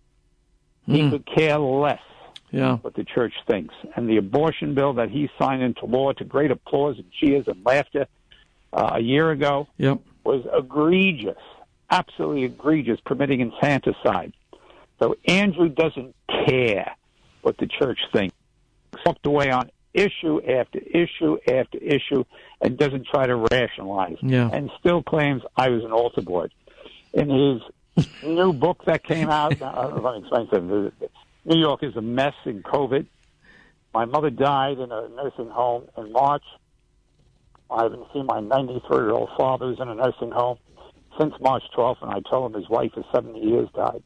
He could care less what the church thinks. And the abortion bill that he signed into law to great applause and cheers and laughter a year ago was egregious, absolutely egregious, permitting infanticide. So Andrew doesn't care what the church thinks. Walked away on issue after issue after issue and doesn't try to rationalize and still claims I was an altar boy. In his new book that came out, let me explain something. New York is a mess in COVID. My mother died in a nursing home in March. I haven't seen my 93-year-old father who's in a nursing home since March 12th, and I told him his wife of 70 years died.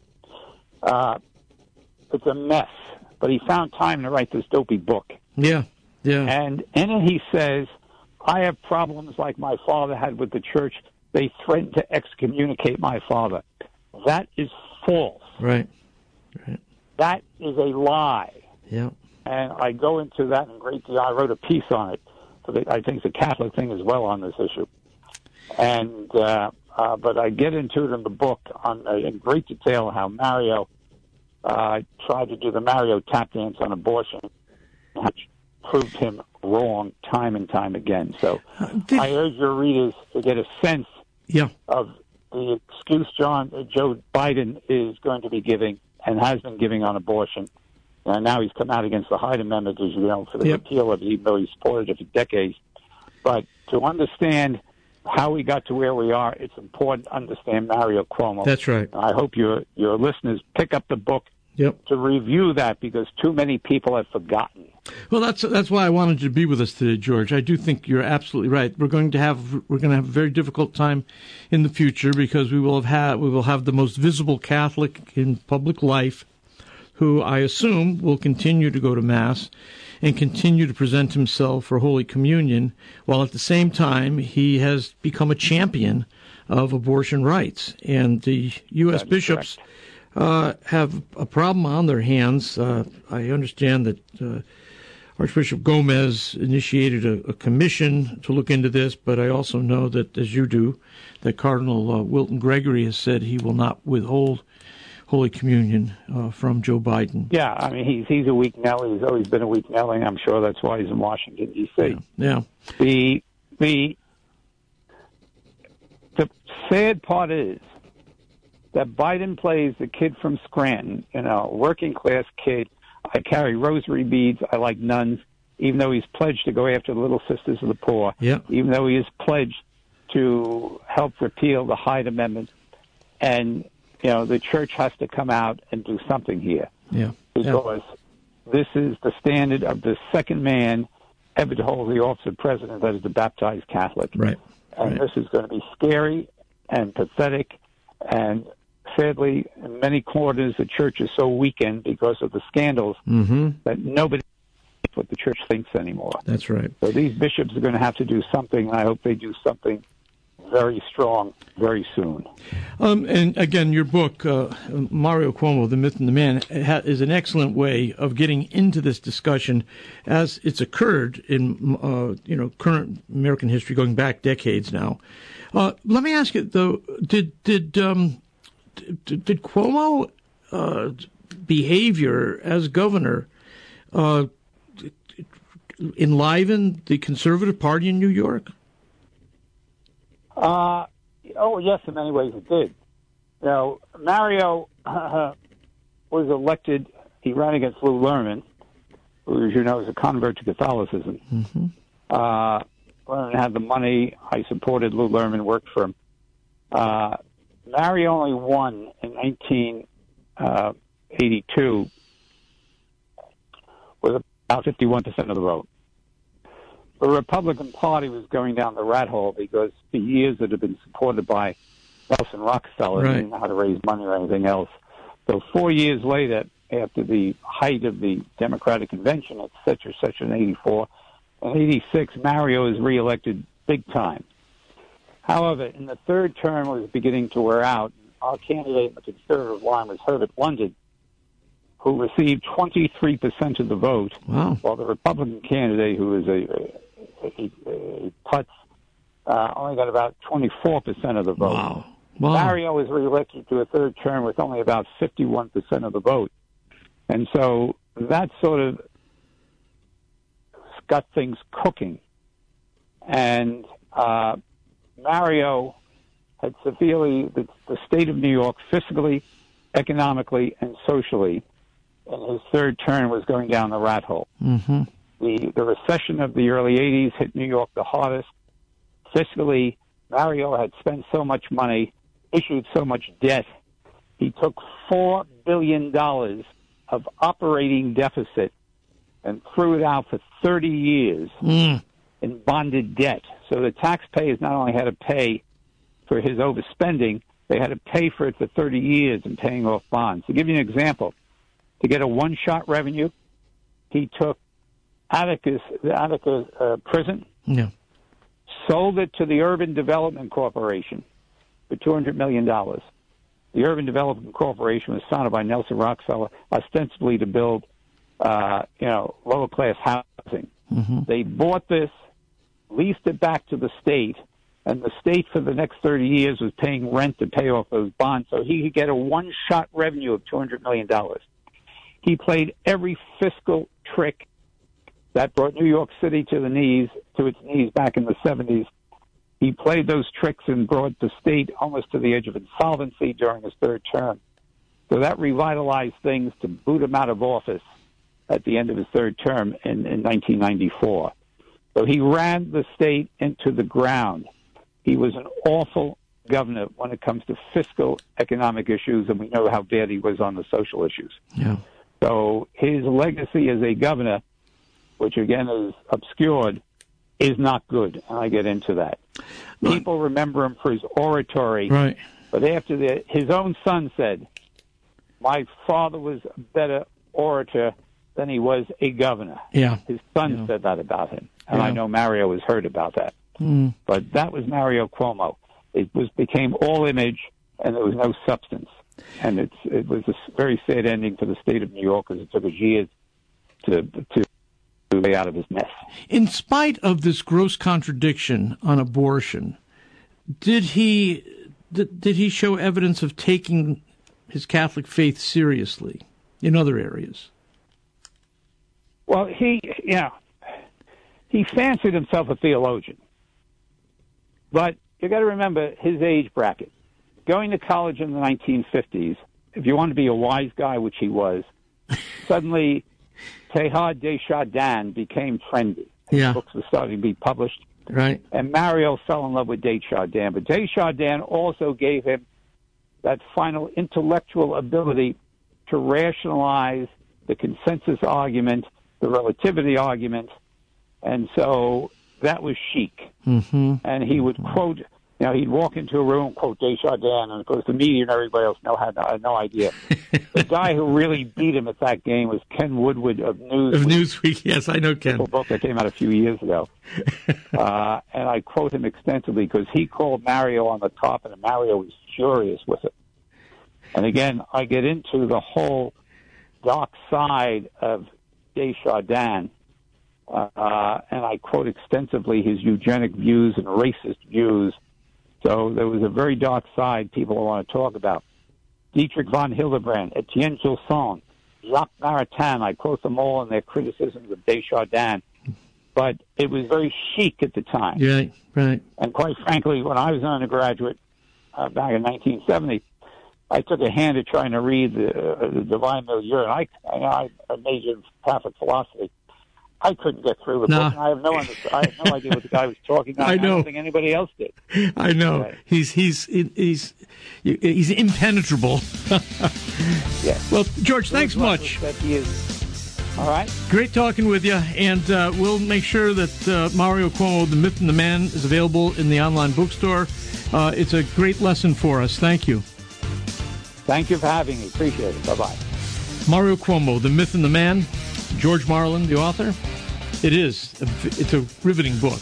It's a mess, but he found time to write this dopey book. Yeah. And in it he says, I have problems like my father had with the church. They threatened to excommunicate my father. That is false. Right. That is a lie. Yeah. And I go into that in great detail. I wrote a piece on it. So I think it's a Catholic thing as well on this issue. And but I get into it in the book in great detail how Mario tried to do the Mario tap dance on abortion. proved him wrong time and time again. So I urge your readers to get a sense of the excuse Joe Biden is going to be giving and has been giving on abortion. And now he's come out against the Hyde Amendment, as you know, for the repeal of it, even though he supported it for decades. But to understand how we got to where we are, it's important to understand Mario Cuomo. That's right. I hope your listeners pick up the book to review that, because too many people have forgotten. Well, that's why I wanted you to be with us today, George. I do think you're absolutely right. We're going to have a very difficult time in the future, because we will have the most visible Catholic in public life, who I assume will continue to go to Mass and continue to present himself for Holy Communion, while at the same time he has become a champion of abortion rights. And the U.S. bishops have a problem on their hands. I understand that Archbishop Gomez initiated a commission to look into this, but I also know that, as you do, that Cardinal Wilton Gregory has said he will not withhold Holy Communion from Joe Biden. Yeah, I mean, he's a weak Nelly. He's always been a weak Nelly, and I'm sure that's why he's in Washington, D.C. Yeah. The sad part is that Biden plays the kid from Scranton, working class kid. I carry rosary beads. I like nuns, even though he's pledged to go after the Little Sisters of the Poor, even though he is pledged to help repeal the Hyde Amendment. And, the church has to come out and do something here. Because this is the standard of the second man ever to hold the office of president that is a baptized Catholic. Right. And this is going to be scary and pathetic. And sadly, in many quarters, the church is so weakened because of the scandals that nobody knows what the church thinks anymore. That's right. So these bishops are going to have to do something, and I hope they do something very strong very soon. And again, your book, Mario Cuomo, The Myth and the Man, is an excellent way of getting into this discussion as it's occurred in current American history, going back decades now. Let me ask you though: Did Cuomo behavior as governor enliven the Conservative Party in New York? Yes, in many ways it did. Mario was elected. He ran against Lou Lerman, who, as you know, is a convert to Catholicism. Lerman had the money. I supported Lou Lerman, worked for him. Mario only won in 1982 with about 51% of the vote. The Republican Party was going down the rat hole because for years it had been supported by Nelson Rockefeller. They didn't know how to raise money or anything else. So 4 years later, after the height of the Democratic Convention at such in 84, in 86, Mario was reelected big time. However, in the third term, it was beginning to wear out. Our candidate in the conservative line was Herbert London, who received 23% of the vote, while the Republican candidate, who was a putz, only got about 24% of the vote. Wow. Mario was reelected to a third term with only about 51% of the vote. And so that sort of got things cooking. And Mario had severely, the state of New York, fiscally, economically, and socially, in his third term was going down the rat hole. The recession of the early 80s hit New York the hardest. Fiscally, Mario had spent so much money, issued so much debt. He took $4 billion of operating deficit and threw it out for 30 years in bonded debt. So the taxpayers not only had to pay for his overspending, they had to pay for it for 30 years in paying off bonds. To give you an example, to get a one-shot revenue, he took the Attica prison, sold it to the Urban Development Corporation for $200 million. The Urban Development Corporation was founded by Nelson Rockefeller ostensibly to build, lower-class housing. They bought this, leased it back to the state, and the state for the next 30 years was paying rent to pay off those bonds, so he could get a one-shot revenue of $200 million. He played every fiscal trick That brought New York City to its knees back in the 70s. He played those tricks and brought the state almost to the edge of insolvency during his third term. So that revitalized things to boot him out of office at the end of his third term in 1994. So he ran the state into the ground. He was an awful governor when it comes to fiscal economic issues, and we know how bad he was on the social issues. Yeah. So his legacy as a governor, which again is obscured, is not good, and I get into that. People remember him for his oratory, right? But after his own son said, "My father was a better orator than he was a governor." Yeah. His son said that about him, and I know Mario has heard about that. Mm. But that was Mario Cuomo. It became all image, and there was no substance. And it was a very sad ending for the state of New York, because it took us years to way out of his mess. In spite of this gross contradiction on abortion, did he show evidence of taking his Catholic faith seriously in other areas? Well, he fancied himself a theologian, but you got to remember his age bracket. Going to college in the 1950s, if you want to be a wise guy, which he was, suddenly Teilhard de Chardin became trendy. Yeah. His books were starting to be published. Right. And Mario fell in love with de Chardin. But de Chardin also gave him that final intellectual ability to rationalize the consensus argument, the relativity argument. And so that was chic. Mm-hmm. And he would quote, he'd walk into a room, quote de Chardin, and of course the media and everybody else had no idea. The guy who really beat him at that game was Ken Woodward of Newsweek. Of Newsweek, yes, I know Ken. A book that came out a few years ago. And I quote him extensively because he called Mario on the top, and Mario was furious with it. And again, I get into the whole dark side of de Chardin, and I quote extensively his eugenic views and racist views. So there was a very dark side people want to talk about. Dietrich von Hildebrand, Etienne Gilson, Jacques Maritain, I quote them all in their criticisms of de Chardin. But it was very chic at the time. Yeah, right. And quite frankly, when I was an undergraduate back in 1970, I took a hand at trying to read the Divine Milieu, and I majored in Catholic philosophy. I couldn't get through the book. And I have no idea what the guy was talking about. I know. I don't think anybody else did. I know. Right. He's impenetrable. Yeah. Well, George, thanks much. That he is. All right. Great talking with you, and we'll make sure that Mario Cuomo, The Myth and the Man, is available in the online bookstore. It's a great lesson for us. Thank you. Thank you for having me. Appreciate it. Bye-bye. Mario Cuomo, The Myth and the Man. George Marlin, the author. It's a riveting book.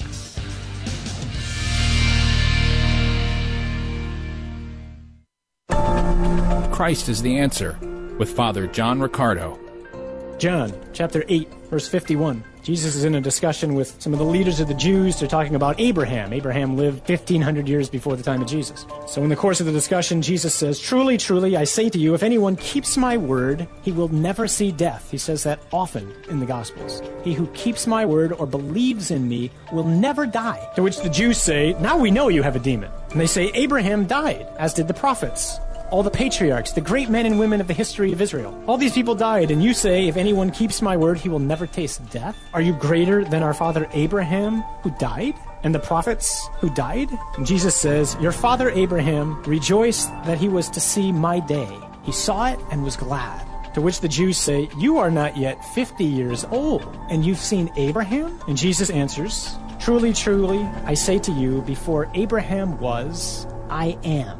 Christ is the Answer with Father John Riccardo. John, chapter 8, verse 51. Jesus is in a discussion with some of the leaders of the Jews. They're talking about Abraham. Abraham lived 1,500 years before the time of Jesus. So in the course of the discussion, Jesus says, "Truly, truly, I say to you, if anyone keeps my word, he will never see death." He says that often in the Gospels. "He who keeps my word or believes in me will never die." To which the Jews say, "Now we know you have a demon." And they say, "Abraham died, as did the prophets. All the patriarchs, the great men and women of the history of Israel. All these people died, and you say, if anyone keeps my word, he will never taste death? Are you greater than our father Abraham, who died? And the prophets who died?" And Jesus says, "Your father Abraham rejoiced that he was to see my day. He saw it and was glad." To which the Jews say, "You are not yet 50 years old, and you've seen Abraham?" And Jesus answers, "Truly, truly, I say to you, before Abraham was, I am."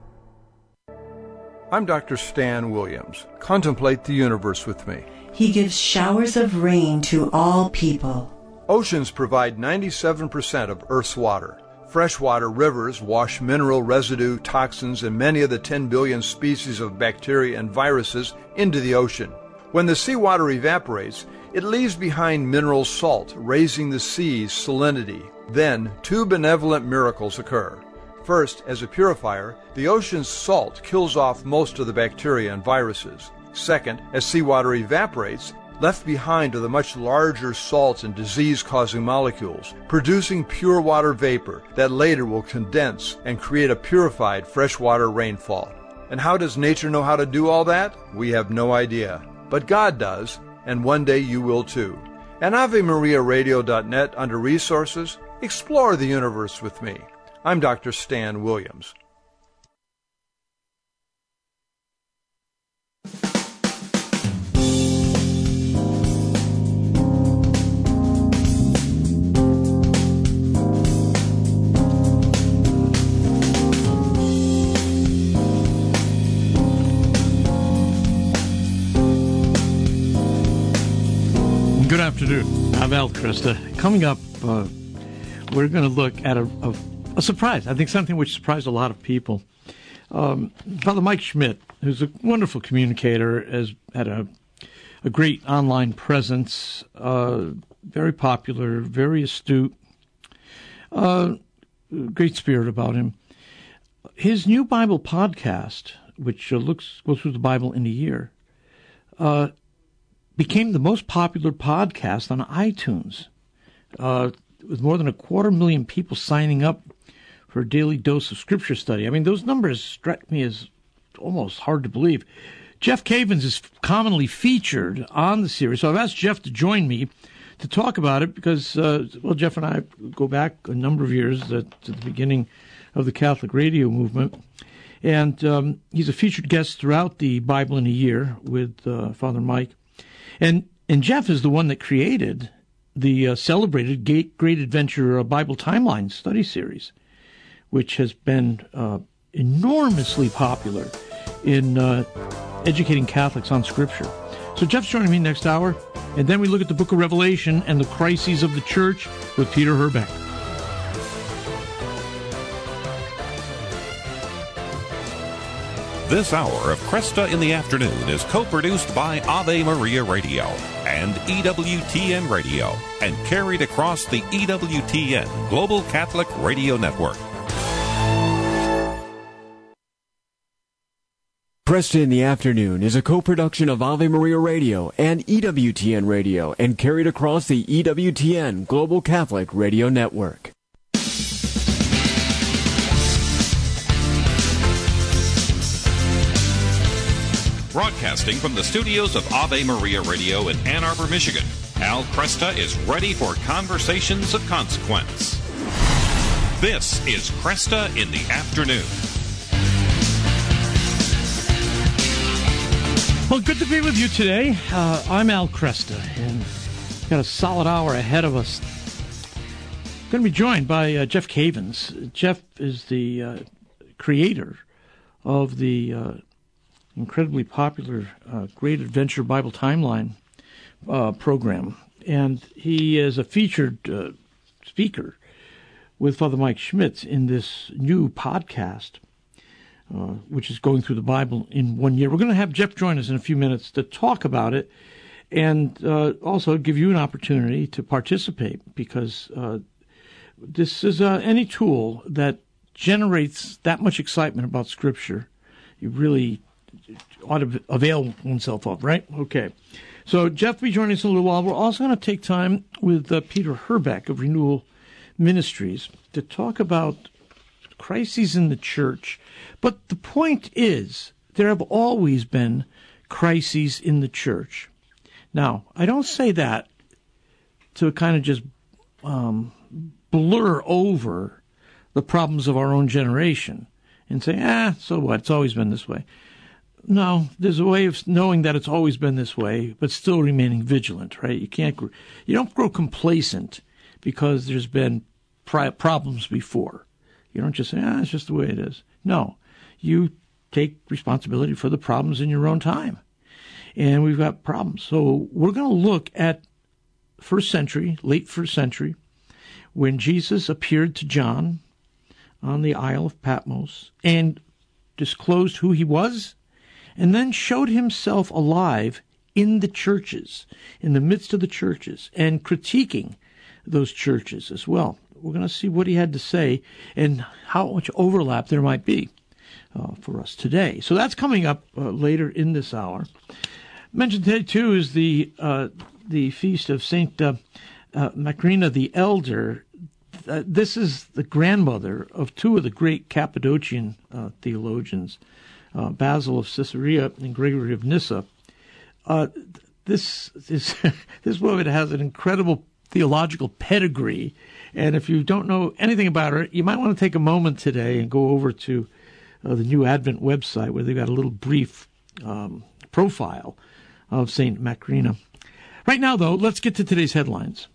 I'm Dr. Stan Williams. Contemplate the universe with me. He gives showers of rain to all people. Oceans provide 97% of Earth's water. Freshwater rivers wash mineral residue, toxins, and many of the 10 billion species of bacteria and viruses into the ocean. When the seawater evaporates, it leaves behind mineral salt, raising the sea's salinity. Then, two benevolent miracles occur. First, as a purifier, the ocean's salt kills off most of the bacteria and viruses. Second, as seawater evaporates, Left behind are the much larger salts and disease-causing molecules, producing pure water vapor that later will condense and create a purified freshwater rainfall. And how does nature know how to do all that? We have no idea. But God does, and one day you will too. At AveMariaRadio.net, under Resources, explore the universe with me. I'm Dr. Stan Williams. Good afternoon. I'm Al Kresta. Coming up, we're going to look at a surprise. I think something which surprised a lot of people. Father Mike Schmidt, who's a wonderful communicator, has had a great online presence, very popular, very astute, great spirit about him. His new Bible podcast, which goes through the Bible in a year, became the most popular podcast on iTunes, with more than 250,000 people signing up for a daily dose of Scripture study. I mean, those numbers struck me as almost hard to believe. Jeff Cavins is commonly featured on the series, so I've asked Jeff to join me to talk about it because, Jeff and I go back a number of years to the beginning of the Catholic radio movement, and he's a featured guest throughout the Bible in a Year with Father Mike. And Jeff is the one that created the celebrated Great Adventure Bible Timeline study series, which has been enormously popular in educating Catholics on Scripture. So Jeff's joining me next hour, and then we look at the book of Revelation and the crises of the church with Peter Herbeck. This hour of Kresta in the Afternoon is co-produced by Ave Maria Radio and EWTN Radio and carried across the EWTN Global Catholic Radio Network. Kresta in the Afternoon is a co-production of Ave Maria Radio and EWTN Radio and carried across the EWTN Global Catholic Radio Network. Broadcasting from the studios of Ave Maria Radio in Ann Arbor, Michigan, Al Kresta is ready for conversations of consequence. This is Kresta in the Afternoon. Well, good to be with you today. I'm Al Kresta, and got a solid hour ahead of us. Going to be joined by Jeff Cavins. Jeff is the creator of the incredibly popular Great Adventure Bible Timeline program. And he is a featured speaker with Father Mike Schmidt in this new podcast, which is going through the Bible in 1 year. We're going to have Jeff join us in a few minutes to talk about it and also give you an opportunity to participate, because this is any tool that generates that much excitement about Scripture. You really ought to avail oneself of, right? Okay. So Jeff will be joining us in a little while. We're also going to take time with Peter Herbeck of Renewal Ministries to talk about crises in the church. But the point is, there have always been crises in the church. Now, I don't say that to kind of just blur over the problems of our own generation and say, so what, it's always been this way. No, there's a way of knowing that it's always been this way, but still remaining vigilant, right? You don't grow complacent because there's been problems before. You don't just say, it's just the way it is. No, you take responsibility for the problems in your own time. And we've got problems. So we're going to look at first century, late first century, when Jesus appeared to John on the Isle of Patmos and disclosed who he was, and then showed himself alive in the churches, in the midst of the churches, and critiquing those churches as well. We're going to see what he had to say and how much overlap there might be for us today. So that's coming up later in this hour. Mentioned today, too, is the feast of Saint Macrina the Elder. This is the grandmother of two of the great Cappadocian theologians, Basil of Caesarea and Gregory of Nyssa. This woman has an incredible theological pedigree, and if you don't know anything about her, you might want to take a moment today and go over to the New Advent website where they've got a little brief profile of St. Macrina. Right now, though, let's get to today's headlines.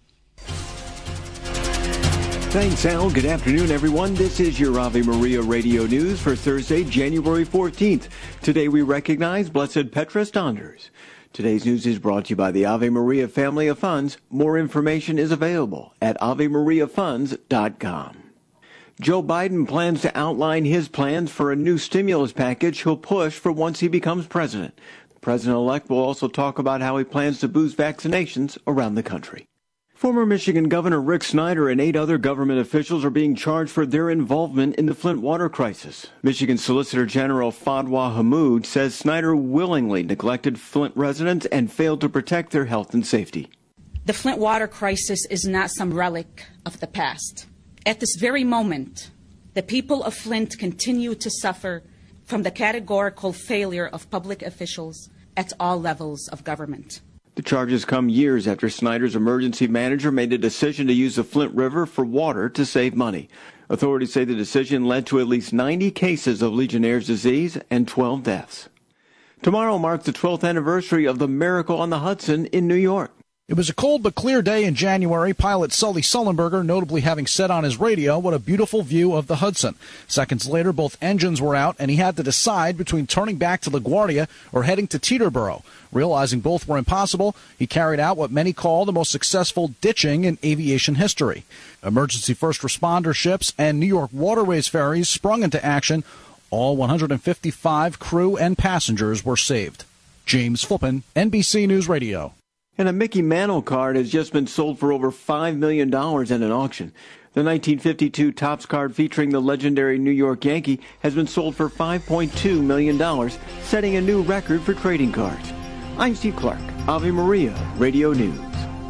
Thanks, Al. Good afternoon, everyone. This is your Ave Maria Radio News for Thursday, January 14th. Today we recognize Blessed Petrus Donders. Today's news is brought to you by the Ave Maria Family of Funds. More information is available at AveMariaFunds.com. Joe Biden plans to outline his plans for a new stimulus package he'll push for once he becomes president. The president-elect will also talk about how he plans to boost vaccinations around the country. Former Michigan Governor Rick Snyder and 8 other government officials are being charged for their involvement in the Flint water crisis. Michigan Solicitor General Fadwa Hammoud says Snyder willingly neglected Flint residents and failed to protect their health and safety. The Flint water crisis is not some relic of the past. At this very moment, the people of Flint continue to suffer from the categorical failure of public officials at all levels of government. The charges come years after Snyder's emergency manager made a decision to use the Flint River for water to save money. Authorities say the decision led to at least 90 cases of Legionnaire's disease and 12 deaths. Tomorrow marks the 12th anniversary of the Miracle on the Hudson in New York. It was a cold but clear day in January, pilot Sully Sullenberger notably having said on his radio, "What a beautiful view of the Hudson." Seconds later, both engines were out, and he had to decide between turning back to LaGuardia or heading to Teterboro. Realizing both were impossible, he carried out what many call the most successful ditching in aviation history. Emergency first responder ships and New York Waterways ferries sprung into action. All 155 crew and passengers were saved. James Flippin, NBC News Radio. And a Mickey Mantle card has just been sold for over $5 million at an auction. The 1952 Topps card featuring the legendary New York Yankee has been sold for $5.2 million, setting a new record for trading cards. I'm Steve Clark, Ave Maria Radio News.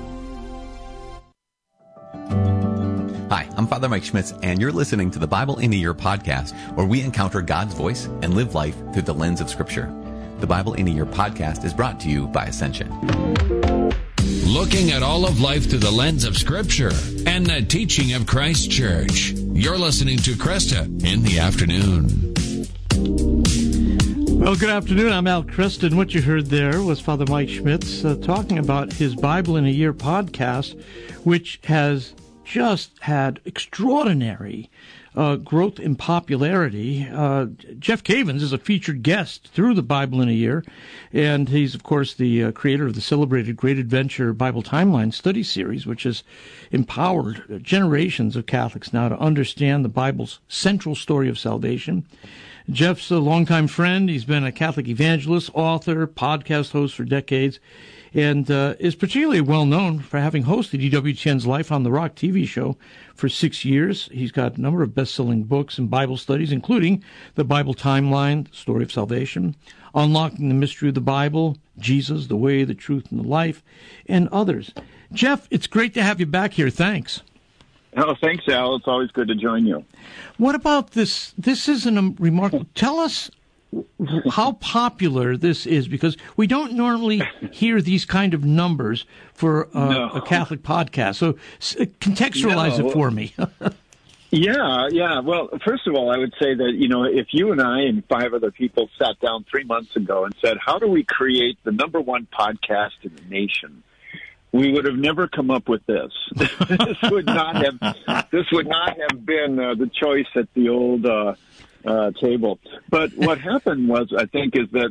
Hi, I'm Father Mike Schmitz, and you're listening to the Bible in a Year podcast, where we encounter God's voice and live life through the lens of Scripture. The Bible in a Year podcast is brought to you by Ascension. Looking at all of life through the lens of Scripture and the teaching of Christ Church. You're listening to Kresta in the afternoon. Well, good afternoon. I'm Al Kresta, and what you heard there was Father Mike Schmitz talking about his Bible in a Year podcast, which has just had extraordinary growth in popularity. Jeff Cavins is a featured guest through the Bible in a Year, and he's, of course, the creator of the celebrated Great Adventure Bible Timeline study series, which has empowered generations of Catholics now to understand the Bible's central story of salvation. Jeff's a longtime friend. He's been a Catholic evangelist, author, podcast host for decades, and is particularly well known for having hosted EWTN's Life on the Rock TV show for 6 years. He's got a number of best-selling books and Bible studies, including The Bible Timeline, Story of Salvation, Unlocking the Mystery of the Bible, Jesus, the Way, the Truth, and the Life, and others. Jeff, it's great to have you back here. Thanks. Oh, thanks, Al. It's always good to join you. What about this? This is a remarkable. Tell us how popular this is, because we don't normally hear these kind of numbers for a Catholic podcast. So contextualize it for me. Yeah. Well, first of all, I would say that, if you and I and 5 other people sat down 3 months ago and said, how do we create the number one podcast in the nation, we would have never come up with this. This would not have been the choice at the old table. But what happened was, I think, is that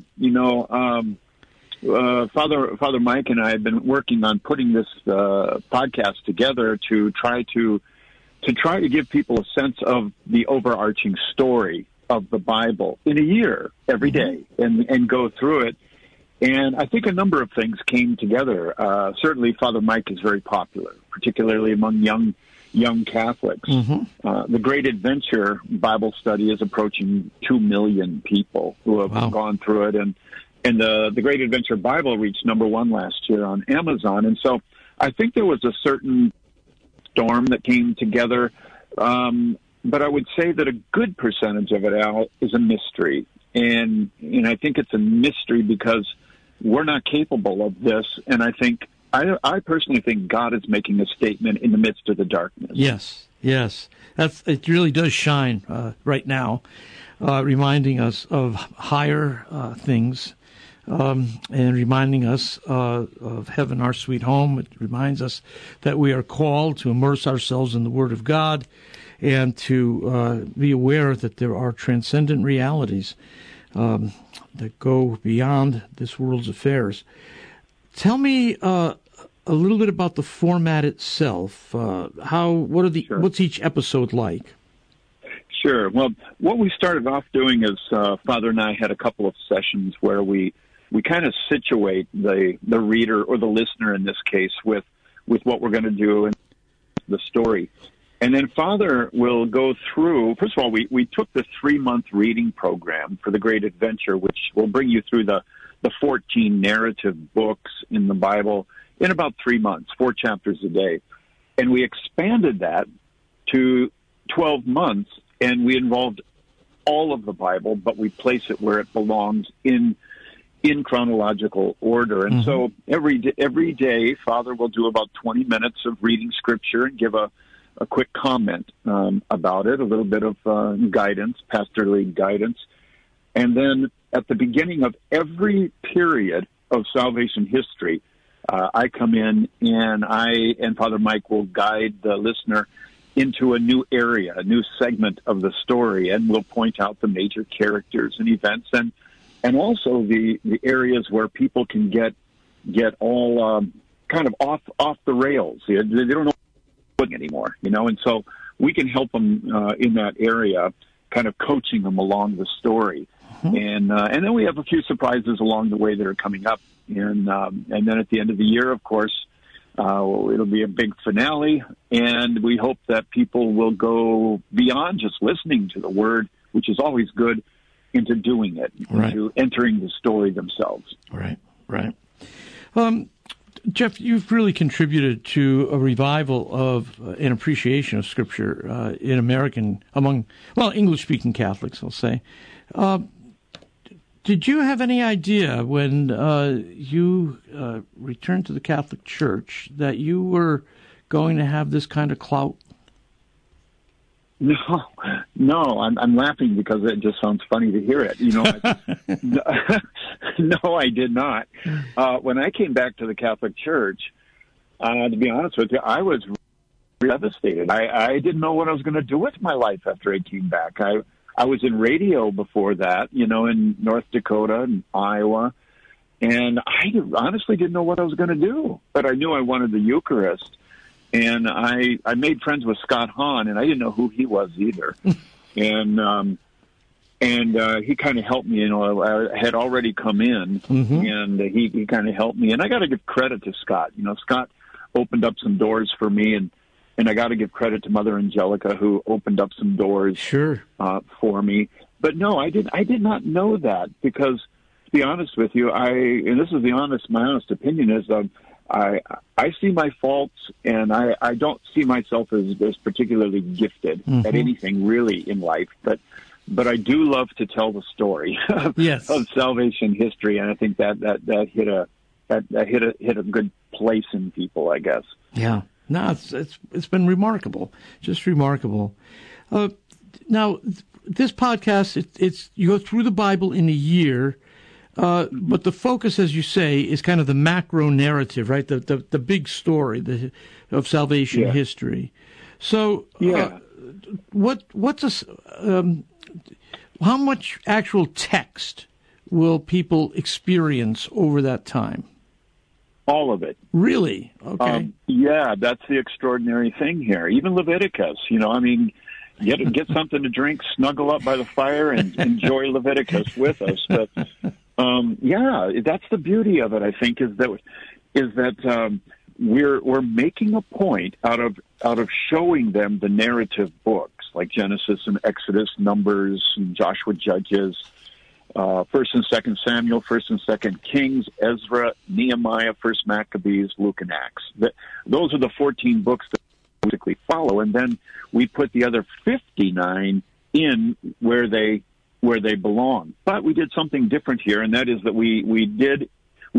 Father Mike and I have been working on putting this podcast together to try to give people a sense of the overarching story of the Bible in a year, every day, and go through it. And I think a number of things came together. Certainly, Father Mike is very popular, particularly among young Catholics. The Great Adventure Bible study is approaching 2 million people who have gone through it, and And the Great Adventure Bible reached #1 last year on Amazon. And so I think there was a certain storm that came together. But I would say that a good percentage of it, Al, is a mystery. And I think it's a mystery because we're not capable of this. And I personally think God is making a statement in the midst of the darkness. Yes. It really does shine right now, reminding us of higher things. And reminding us of heaven, our sweet home. It reminds us that we are called to immerse ourselves in the Word of God and to be aware that there are transcendent realities that go beyond this world's affairs. Tell me a little bit about the format itself. What's each episode like? Sure. Well, what we started off doing is Father and I had a couple of sessions where we kind of situate the reader or the listener in this case with what we're going to do in the story. And then Father will go through, first of all, we took the 3-month reading program for the Great Adventure, which will bring you through the 14 narrative books in the Bible in about 3 months, 4 chapters a day. And we expanded that to 12 months, and we involved all of the Bible, but we place it where it belongs in chronological order. And so every day, Father will do about 20 minutes of reading Scripture and give a quick comment about it, a little bit of guidance, pastorly guidance. And then at the beginning of every period of salvation history, I come in and Father Mike will guide the listener into a new area, a new segment of the story, and we'll point out the major characters and events and also the areas where people can get all kind of off the rails. They don't know what they're doing anymore, and so we can help them in that area, kind of coaching them along the story. And then we have a few surprises along the way that are coming up. And then at the end of the year, of course, it'll be a big finale, and we hope that people will go beyond just listening to the Word, which is always good, into doing it, into entering the story themselves. Right. Jeff, you've really contributed to a revival of an appreciation of Scripture in among English-speaking Catholics, I'll say. Did you have any idea when you returned to the Catholic Church that you were going to have this kind of clout? No, I'm laughing because it just sounds funny to hear it. No, I did not. When I came back to the Catholic Church, to be honest with you, I was devastated. I didn't know what I was going to do with my life after I came back. I was in radio before that, in North Dakota and Iowa, and I honestly didn't know what I was going to do. But I knew I wanted the Eucharist, and I made friends with Scott Hahn, and I didn't know who he was either. And he kind of helped me. I had already come in, and he kind of helped me. And I got to give credit to Scott. Scott opened up some doors for me, and I got to give credit to Mother Angelica, who opened up some doors for me. But no, I did not know that because, to be honest with you, and this is my honest opinion is I see my faults, and I don't see myself as particularly gifted at anything really in life. But I do love to tell the story of salvation history, and I think that hit a good place in people, I guess. Yeah. No, it's been remarkable, just remarkable. Now, this podcast, it's you go through the Bible in a year, but the focus, as you say, is kind of the macro narrative, right? The big story of salvation history. So, how much actual text will people experience over that time? All of it. Really? Okay. That's the extraordinary thing here. Even Leviticus, get something to drink, snuggle up by the fire, and enjoy Leviticus with us. But that's the beauty of it. I think is that we're making a point out of showing them the narrative books like Genesis and Exodus, Numbers, and Joshua, Judges, First and Second Samuel, First and Second Kings, Ezra, Nehemiah, First Maccabees, Luke, and Acts. Those are the 14 books that we basically follow, and then we put the other 59 in where they belong. But we did something different here, and that is that we did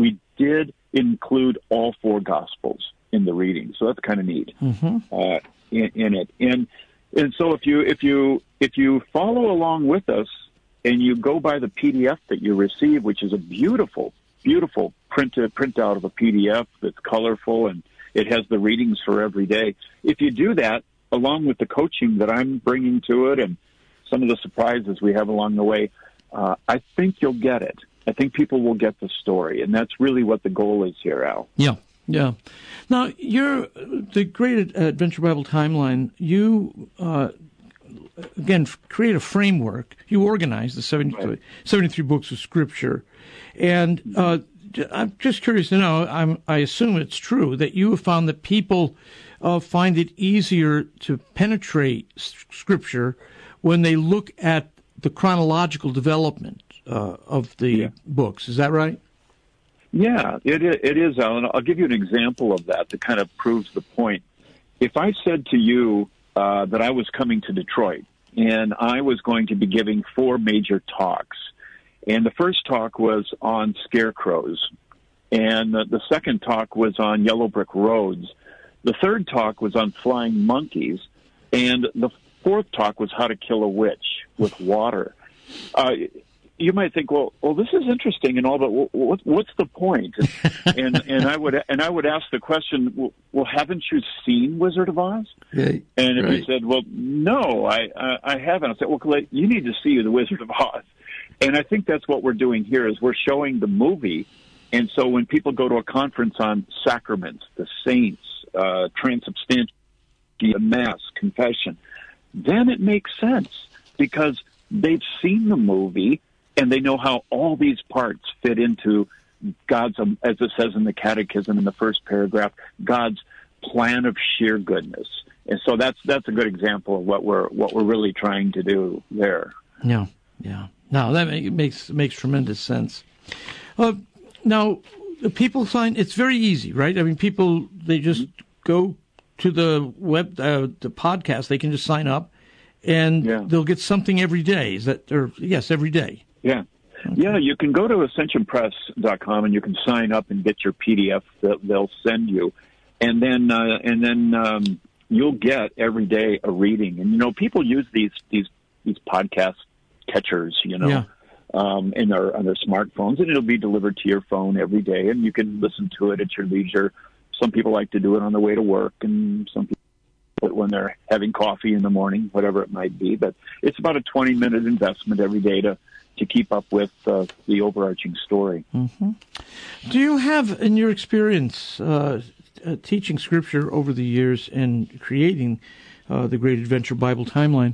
include all 4 Gospels in the reading. So that's kind of neat in it. And so if you follow along with us and you go by the PDF that you receive, which is a beautiful printout of a PDF that's colorful and it has the readings for every day. If you do that, along with the coaching that I'm bringing to it and some of the surprises we have along the way, I think you'll get it. I think people will get the story, and that's really what the goal is here, Al. Yeah. Now, the Great Adventure Bible Timeline, you, again, create a framework. You organize the 73 books of Scripture. And I'm just curious to know, I assume it's true, that you have found that people find it easier to penetrate Scripture when they look at the chronological development of the books. Is that right? Yeah, it is, Alan. I'll give you an example of that kind of proves the point. If I said to you that I was coming to Detroit and I was going to be giving 4 major talks, and the first talk was on scarecrows, and the second talk was on yellow brick roads, the third talk was on flying monkeys, and the fourth talk was how to kill a witch with water. You might think, well, this is interesting and all, but what's the point? And I would ask the question, well, haven't you seen Wizard of Oz? Right. And if you said, well, no, I haven't, I said, well, you need to see the Wizard of Oz. And I think that's what we're doing here is we're showing the movie. And so when people go to a conference on sacraments, the saints, transubstantiation, the Mass, confession, then it makes sense because they've seen the movie and they know how all these parts fit into God's, as it says in the Catechism in the first paragraph, God's plan of sheer goodness. And so that's a good example of what we're really trying to do there. Yeah. No, that makes tremendous sense. Now, people find it's very easy, right? I mean, people, they just go to the web, the podcast. They can just sign up, and they'll get something every day. Is that? Yes, every day. Yeah. Okay. Yeah, you can go to ascensionpress.com and you can sign up and get your PDF that they'll send you, and then you'll get every day a reading. And people use these podcast catchers, on their smartphones, and it'll be delivered to your phone every day, and you can listen to it at your leisure. Some people like to do it on their way to work, and some people do it when they're having coffee in the morning, whatever it might be. But it's about a 20-minute investment every day to keep up with the overarching story. Mm-hmm. Do you have, in your experience, teaching Scripture over the years and creating the Great Adventure Bible Timeline,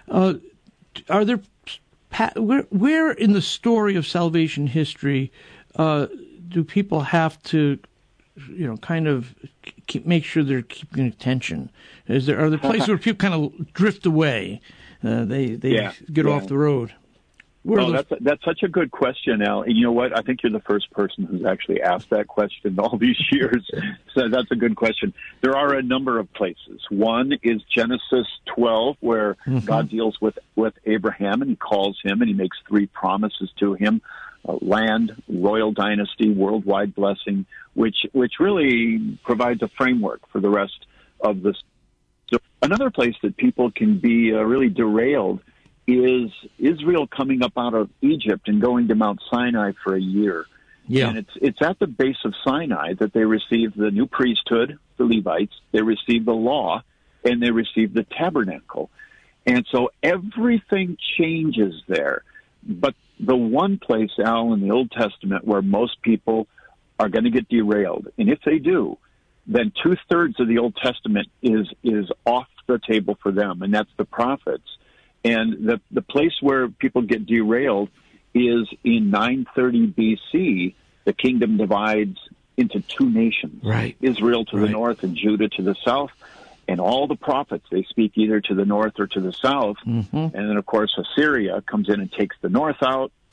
are there where in the story of salvation history do people have to, kind of make sure they're keeping attention? Are there places where people kind of drift away? They get off the road. That's such a good question, Al. And you know what? I think you're the first person who's actually asked that question all these years. So that's a good question. There are a number of places. One is Genesis 12, where God deals with Abraham, and he calls him, and he makes 3 promises to him: land, royal dynasty, worldwide blessing, which really provides a framework for the rest of this. So another place that people can be really derailed is Israel coming up out of Egypt and going to Mount Sinai for a year. Yeah. And it's at the base of Sinai that they received the new priesthood, the Levites, they received the law, and they received the tabernacle. And so everything changes there. But the one place, Al, in the Old Testament where most people are going to get derailed, and if they do, then 2/3 of the Old Testament is off the table for them, and that's the prophets. And the place where people get derailed is in 930 BC, the kingdom divides into 2 nations, right. Israel to the north and Judah to the south. And all the prophets, they speak either to the north or to the south. Mm-hmm. And then, of course, Assyria comes in and takes the north out,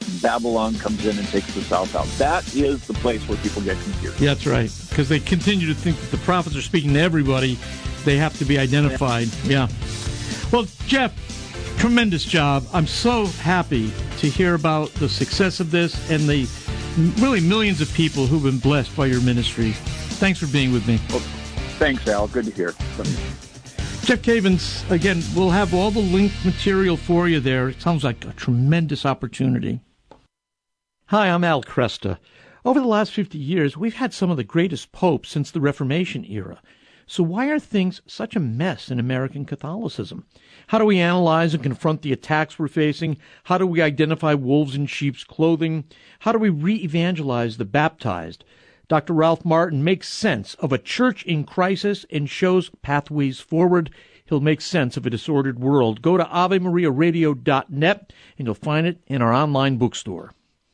Babylon comes in and takes the South out. That is the place where people get confused. Yeah, that's right, because they continue to think that the prophets are speaking to everybody. They have to be identified. Yeah. Well, Jeff, tremendous job. I'm so happy to hear about the success of this and the really millions of people who've been blessed by your ministry. Thanks for being with me. Well, thanks, Al. Good to hear. Jeff Cavins, again, we'll have all the linked material for you there. It sounds like a tremendous opportunity. Hi, I'm Al Kresta. Over the last 50 years, we've had some of the greatest popes since the Reformation era. So why are things such a mess in American Catholicism? How do we analyze and confront the attacks we're facing? How do we identify wolves in sheep's clothing? How do we re-evangelize the baptized? Dr. Ralph Martin makes sense of a church in crisis and shows pathways forward. He'll make sense of a disordered world. Go to AveMariaRadio.net and you'll find it in our online bookstore.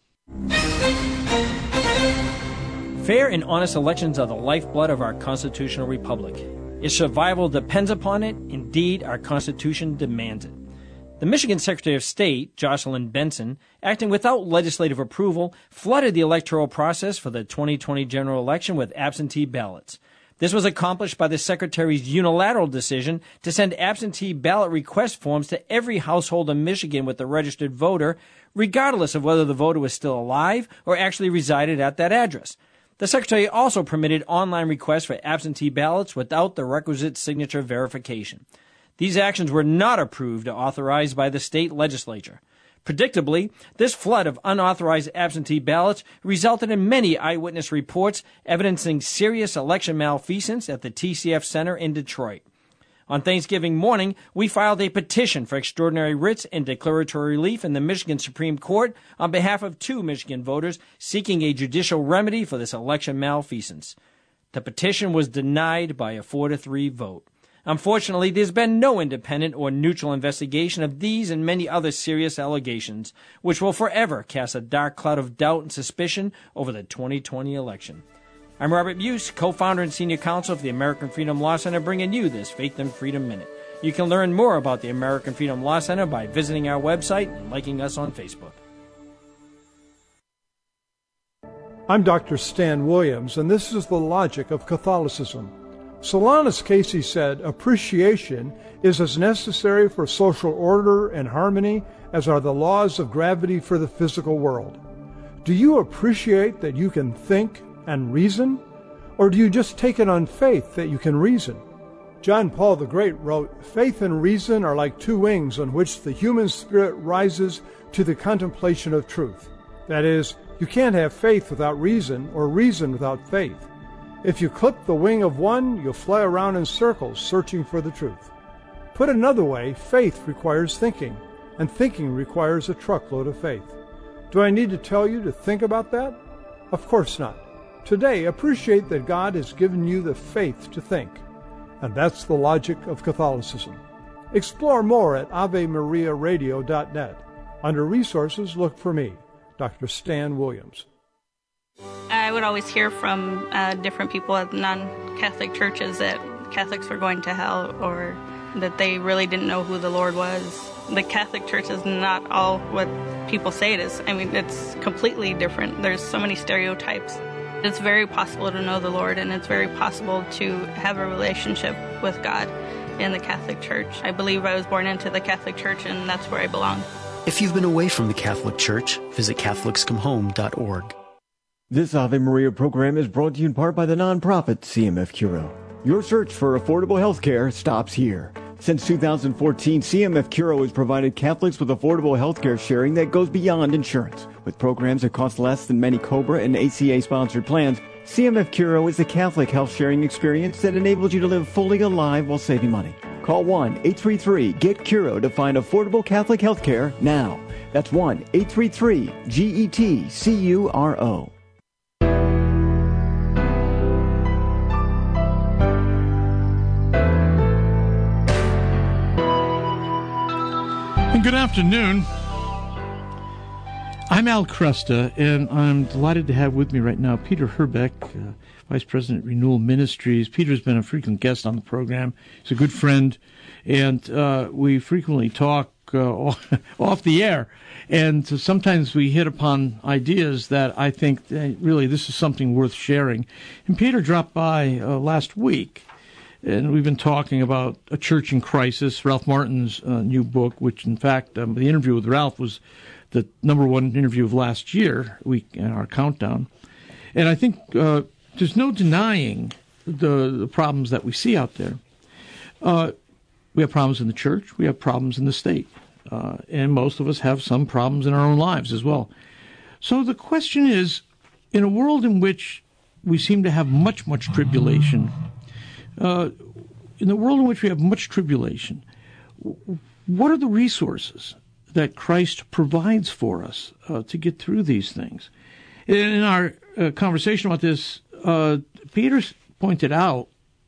Fair and honest elections are the lifeblood of our constitutional republic. Its survival depends upon it. Indeed, our Constitution demands it. The Michigan Secretary of State, Jocelyn Benson, acting without legislative approval, flooded the electoral process for the 2020 general election with absentee ballots. This was accomplished by the Secretary's unilateral decision to send absentee ballot request forms to every household in Michigan with a registered voter, regardless of whether the voter was still alive or actually resided at that address. The Secretary also permitted online requests for absentee ballots without the requisite signature verification. These actions were not approved or authorized by the state legislature. Predictably, this flood of unauthorized absentee ballots resulted in many eyewitness reports evidencing serious election malfeasance at the TCF Center in Detroit. On Thanksgiving morning, we filed a petition for extraordinary writs and declaratory relief in the Michigan Supreme Court on behalf of 2 Michigan voters seeking a judicial remedy for this election malfeasance. The petition was denied by a 4-3 vote. Unfortunately, there's been no independent or neutral investigation of these and many other serious allegations, which will forever cast a dark cloud of doubt and suspicion over the 2020 election. I'm Robert Buse, co-founder and senior counsel for the American Freedom Law Center, bringing you this Faith and Freedom Minute. You can learn more about the American Freedom Law Center by visiting our website and liking us on Facebook. I'm Dr. Stan Williams, and this is the logic of Catholicism. Solanus Casey said, appreciation is as necessary for social order and harmony as are the laws of gravity for the physical world. Do you appreciate that you can think and reason? Or do you just take it on faith that you can reason? John Paul the Great wrote, faith and reason are like 2 wings on which the human spirit rises to the contemplation of truth. That is, you can't have faith without reason or reason without faith. If you clip the wing of one, you'll fly around in circles searching for the truth. Put another way, faith requires thinking, and thinking requires a truckload of faith. Do I need to tell you to think about that? Of course not. Today, appreciate that God has given you the faith to think. And that's the logic of Catholicism. Explore more at AveMariaRadio.net. Under Resources, look for me, Dr. Stan Williams. I would always hear from different people at non-Catholic churches that Catholics were going to hell or that they really didn't know who the Lord was. The Catholic Church is not all what people say it is. I mean, it's completely different. There's so many stereotypes. It's very possible to know the Lord, and it's very possible to have a relationship with God in the Catholic Church. I believe I was born into the Catholic Church, and that's where I belong. If you've been away from the Catholic Church, visit CatholicsComeHome.org. This Ave Maria program is brought to you in part by the nonprofit CMF Curo. Your search for affordable health care stops here. Since 2014, CMF Curo has provided Catholics with affordable health care sharing that goes beyond insurance. With programs that cost less than many COBRA and ACA-sponsored plans, CMF Curo is the Catholic health sharing experience that enables you to live fully alive while saving money. Call 1-833-GET-CURO to find affordable Catholic health care now. That's 1-833-GET-CURO. Good afternoon. I'm Al Kresta, and I'm delighted to have with me right now Peter Herbeck, Vice President, Renewal Ministries. Peter's been a frequent guest on the program. He's a good friend And we frequently talk off the air, and sometimes we hit upon ideas that I think really this is something worth sharing. And Peter dropped by last week, and we've been talking about A Church in Crisis, Ralph Martin's new book, which in fact the interview with Ralph was the #1 interview of last year, in our countdown. And I think there's no denying the problems that we see out there. We have problems in the church. We have problems in the state. And most of us have some problems in our own lives as well. So the question is, in a world in which we seem to have much tribulation, what are the resources that Christ provides for us to get through these things? In our conversation about this, Peter pointed out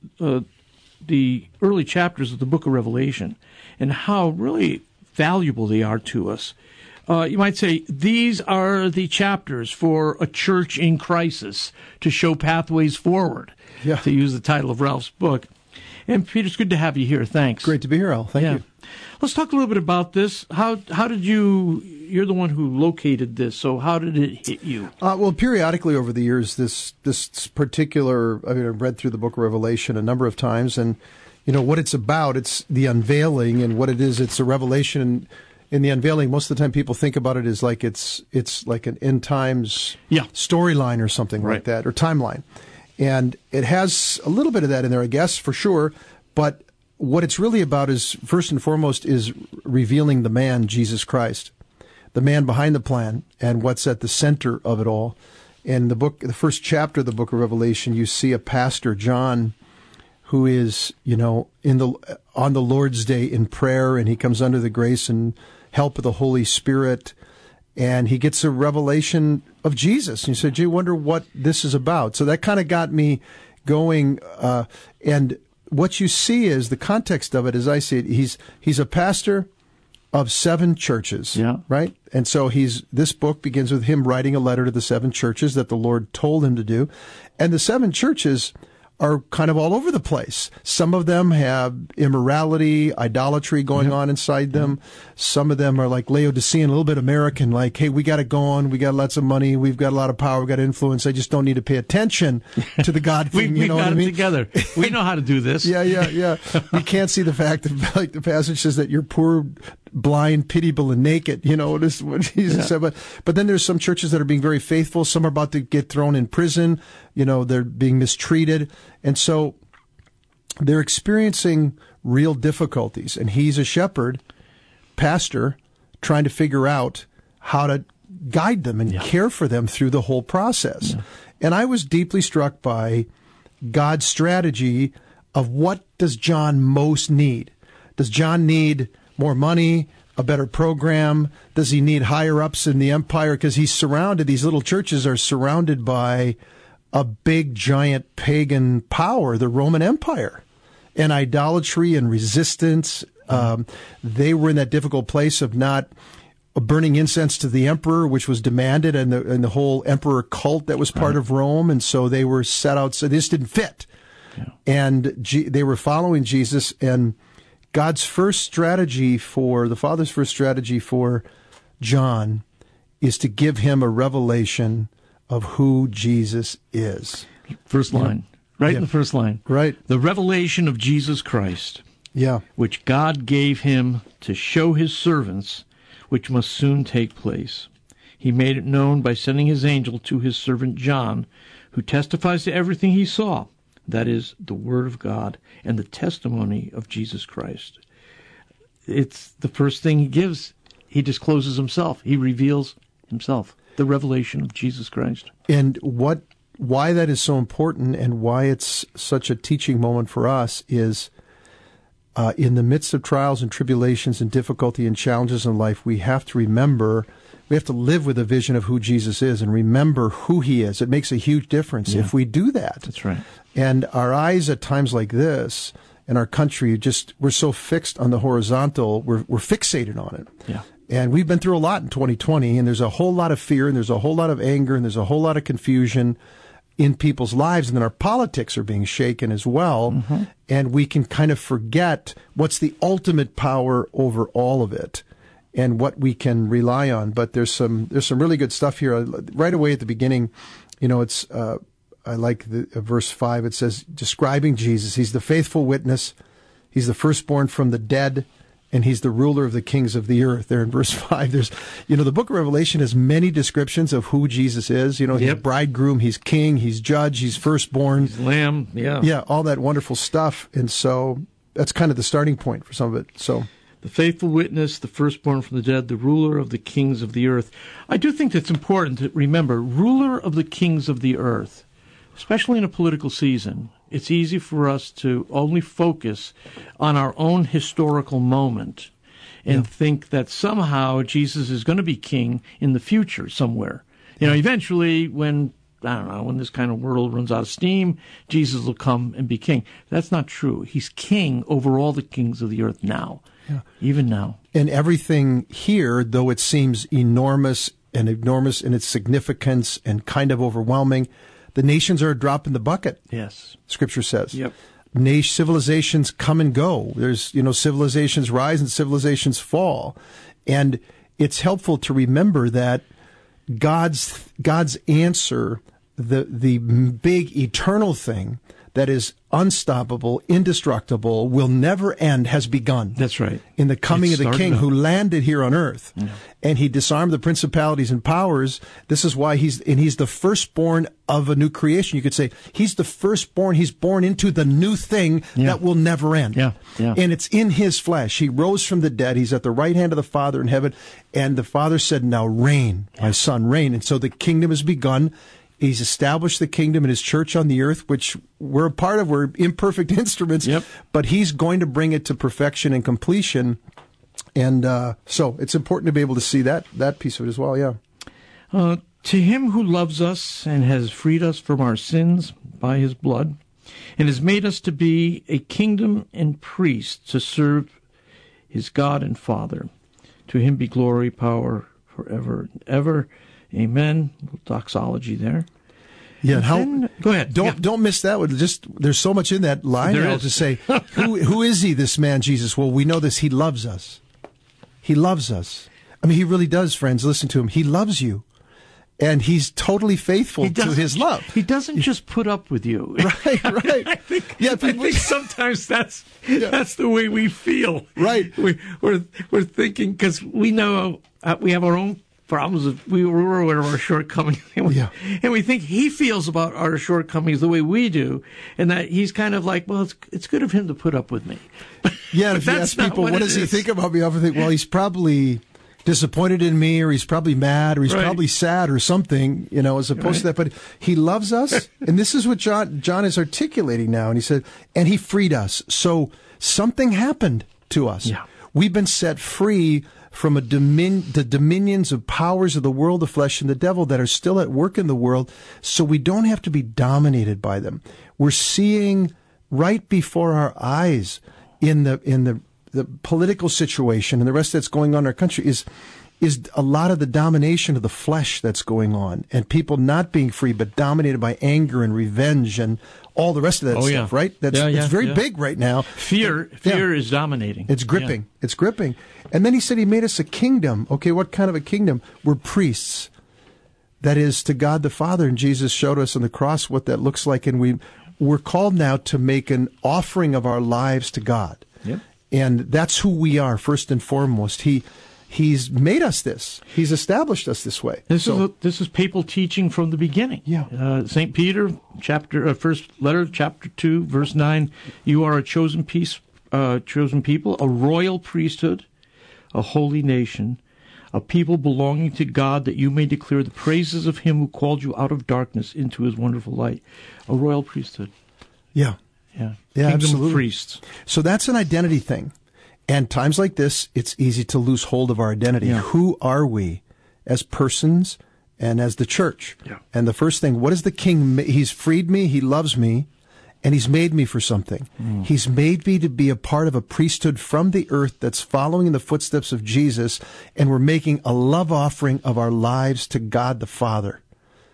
the early chapters of the book of Revelation and how really valuable they are to us. You might say these are the chapters for a church in crisis to show pathways forward, to use the title of Ralph's book. And Peter, it's good to have you here. Thanks. Great to be here, Al. Thank you. Let's talk a little bit about this. How did you're the one who located this, so how did it hit you? Well, periodically over the years, this particular, I've read through the book of Revelation a number of times, and what it's about, it's the unveiling, and what it is, it's a revelation. In the unveiling, most of the time people think about it as like it's like an end times storyline or something like that, or timeline. And it has a little bit of that in there, I guess, for sure, but what it's really about is, first and foremost, is revealing the man, Jesus Christ, the man behind the plan, and what's at the center of it all. In the first chapter of the book of Revelation, you see a pastor, John, who is, on the Lord's Day in prayer, and he comes under the grace and help of the Holy Spirit, and he gets a revelation of Jesus. And you said, gee, I wonder what this is about. So that kind of got me going, and what you see is the context of it, as I see it, he's a pastor of 7 churches, right? And so this book begins with him writing a letter to the 7 churches that the Lord told him to do. And the 7 churches are kind of all over the place. Some of them have immorality, idolatry going on inside them. Some of them are like Laodicean, a little bit American, like, hey, we got it going, we got lots of money, we've got a lot of power, we've got influence, I just don't need to pay attention to the God thing. We've got it together. We know how to do this. Yeah. We can't see the fact that, like the passage says, that you're poor, blind, pitiable, and naked. This is what Jesus said. But then there's some churches that are being very faithful. Some are about to get thrown in prison. They're being mistreated. And so they're experiencing real difficulties. And he's a shepherd, pastor, trying to figure out how to guide them and care for them through the whole process. And I was deeply struck by God's strategy of what does John most need? Does John need more money, a better program? Does he need higher ups in the empire? Because these little churches are surrounded by a big, giant pagan power, the Roman Empire, and idolatry and resistance. They were in that difficult place of not burning incense to the emperor, which was demanded, and the whole emperor cult that was part of Rome. And so they were set out, so this didn't fit. And they were following Jesus, and God's first strategy the Father's first strategy for John is to give him a revelation of who Jesus is. First line. In the first line. Right. The revelation of Jesus Christ. Which God gave him to show his servants, which must soon take place. He made it known by sending his angel to his servant John, who testifies to everything he saw. That is the Word of God and the testimony of Jesus Christ. It's the first thing he gives. He discloses himself. He reveals himself, the revelation of Jesus Christ. And why that is so important and why it's such a teaching moment for us is in the midst of trials and tribulations and difficulty and challenges in life, we have to live with a vision of who Jesus is and remember who he is. It makes a huge difference if we do that. That's right. And our eyes at times like this in our country, we're so fixed on the horizontal, we're fixated on it. And we've been through a lot in 2020, and there's a whole lot of fear, and there's a whole lot of anger, and there's a whole lot of confusion. in people's lives, and then our politics are being shaken as well, Mm-hmm. and we can kind of forget what's the ultimate power over all of it and what we can rely on. But there's some really good stuff here. Right away at the beginning, it's I like verse 5. It says, describing Jesus, he's the faithful witness, he's the firstborn from the dead, and he's the ruler of the kings of the earth. There in verse 5, there's, the book of Revelation has many descriptions of who Jesus is. He's bridegroom, he's king, he's judge, he's firstborn. He's lamb, yeah. Yeah, all that wonderful stuff. And so that's kind of the starting point for some of it. So the faithful witness, the firstborn from the dead, the ruler of the kings of the earth. I do think that's important to remember, ruler of the kings of the earth, especially in a political season. It's easy for us to only focus on our own historical moment and think that somehow Jesus is going to be king in the future somewhere. Eventually when this kind of world runs out of steam, Jesus will come and be king. That's not true. He's king over all the kings of the earth now, even now. And everything here, though it seems enormous in its significance and kind of overwhelming, the nations are a drop in the bucket. Yes. Scripture says. Yep. Civilizations come and go. There's, civilizations rise and civilizations fall. And it's helpful to remember that God's answer, the big eternal thing that is unstoppable, indestructible, will never end, has begun. That's right. In the coming of the King who landed here on earth. Yeah. And he disarmed the principalities and powers. This is why he's the firstborn of a new creation. You could say he's the firstborn. He's born into the new thing that will never end. Yeah. Yeah. And it's in his flesh. He rose from the dead. He's at the right hand of the Father in heaven. And the Father said, now reign, my son, reign. And so the kingdom has begun. He's established the kingdom and his church on the earth, which we're a part of. We're imperfect instruments, but he's going to bring it to perfection and completion. And so it's important to be able to see that piece of it as well, To him who loves us and has freed us from our sins by his blood, and has made us to be a kingdom and priests to serve his God and Father. To him be glory, power, forever and ever. Amen. Doxology there. Yeah. Go ahead. Don't miss that one. There's so much in that line now to say, who is he, this man Jesus? Well, we know this. He loves us. He loves us. I mean, he really does, friends. Listen to him. He loves you. And he's totally faithful to his love. He doesn't just put up with you. Right. I think sometimes that's the way we feel. Right. We're thinking, because we know we have our own problems. We're aware of our shortcomings. And we think he feels about our shortcomings the way we do. And that he's kind of like, well, it's good of him to put up with me. Yeah, if you ask people, what does he think about me? I often think, well, he's probably disappointed in me, or he's probably mad, or he's probably sad, or something, as opposed to that. But he loves us, and this is what John is articulating now. And he said, and he freed us. So something happened to us. Yeah. We've been set free from the dominions of powers of the world, the flesh, and the devil that are still at work in the world, so we don't have to be dominated by them. We're seeing right before our eyes in the political situation and the rest that's going on in our country is a lot of the domination of the flesh that's going on, and people not being free but dominated by anger and revenge and all the rest of that stuff, right? It's very big right now. Fear is dominating. It's gripping. Yeah. It's gripping. And then he said he made us a kingdom. Okay, what kind of a kingdom? We're priests. That is to God the Father, and Jesus showed us on the cross what that looks like, and we're called now to make an offering of our lives to God. Yep. And that's who we are, first and foremost. He's made us this. He's established us this way. This is papal teaching from the beginning. Yeah. St. Peter, first letter, chapter 2, verse 9. You are a chosen people, a royal priesthood, a holy nation, a people belonging to God, that you may declare the praises of him who called you out of darkness into his wonderful light. A royal priesthood. Yeah. Yeah. Yeah, Kingdom absolutely. of priests. So that's an identity thing. And times like this, it's easy to lose hold of our identity. Yeah. Who are we as persons and as the church? Yeah. And the first thing, what is the King? He's freed me, he loves me, and he's made me for something. He's made me to be a part of a priesthood from the earth that's following in the footsteps of Jesus, and we're making a love offering of our lives to God the Father.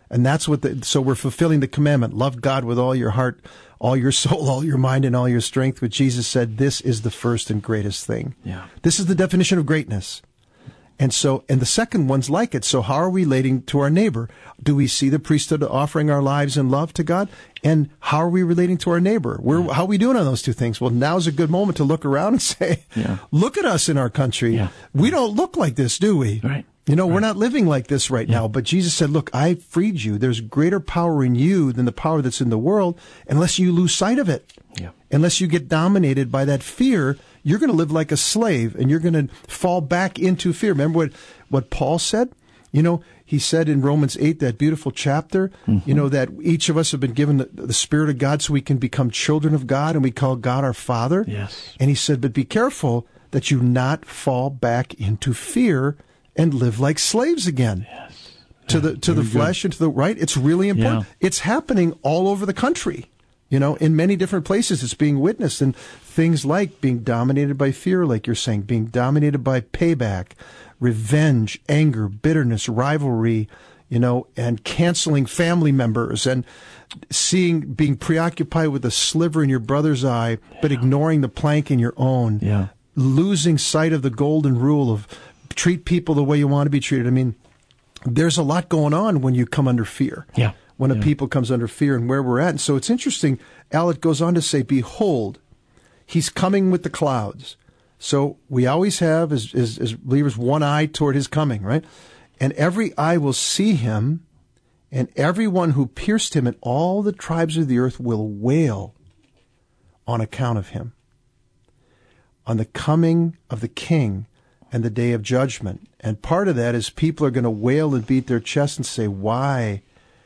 And that's so we're fulfilling the commandment, love God with all your heart, all your soul, all your mind, and all your strength, which Jesus said, this is the first and greatest thing. Yeah. This is the definition of greatness. And the second one's like it. So how are we relating to our neighbor? Do we see the priesthood offering our lives in love to God? And how are we relating to our neighbor? How are we doing on those two things? Well, now's a good moment to look around and say, look at us in our country. Yeah. We don't look like this, do we? Right. We're not living like this right now. But Jesus said, look, I freed you. There's greater power in you than the power that's in the world, unless you lose sight of it. Yeah. Unless you get dominated by that fear, you're going to live like a slave, and you're going to fall back into fear. Remember what Paul said? He said in Romans 8, that beautiful chapter, that each of us have been given the Spirit of God so we can become children of God, and we call God our Father. Yes. And he said, but be careful that you not fall back into fear and live like slaves again. Yes. To the flesh and to the right. It's really important. Yeah. It's happening all over the country. In many different places it's being witnessed, and things like being dominated by fear, like you're saying, being dominated by payback, revenge, anger, bitterness, rivalry, and canceling family members, and being preoccupied with a sliver in your brother's eye, but ignoring the plank in your own. Yeah. Losing sight of the golden rule of treat people the way you want to be treated. I mean, there's a lot going on when you come under fear. Yeah. When a people comes under fear, and where we're at. And so it's interesting, Al, it goes on to say, behold, he's coming with the clouds. So we always have, as believers, one eye toward his coming, right? And every eye will see him, and everyone who pierced him, and all the tribes of the earth will wail on account of him. On the coming of the King and the day of judgment. And part of that is people are going to wail and beat their chest and say, why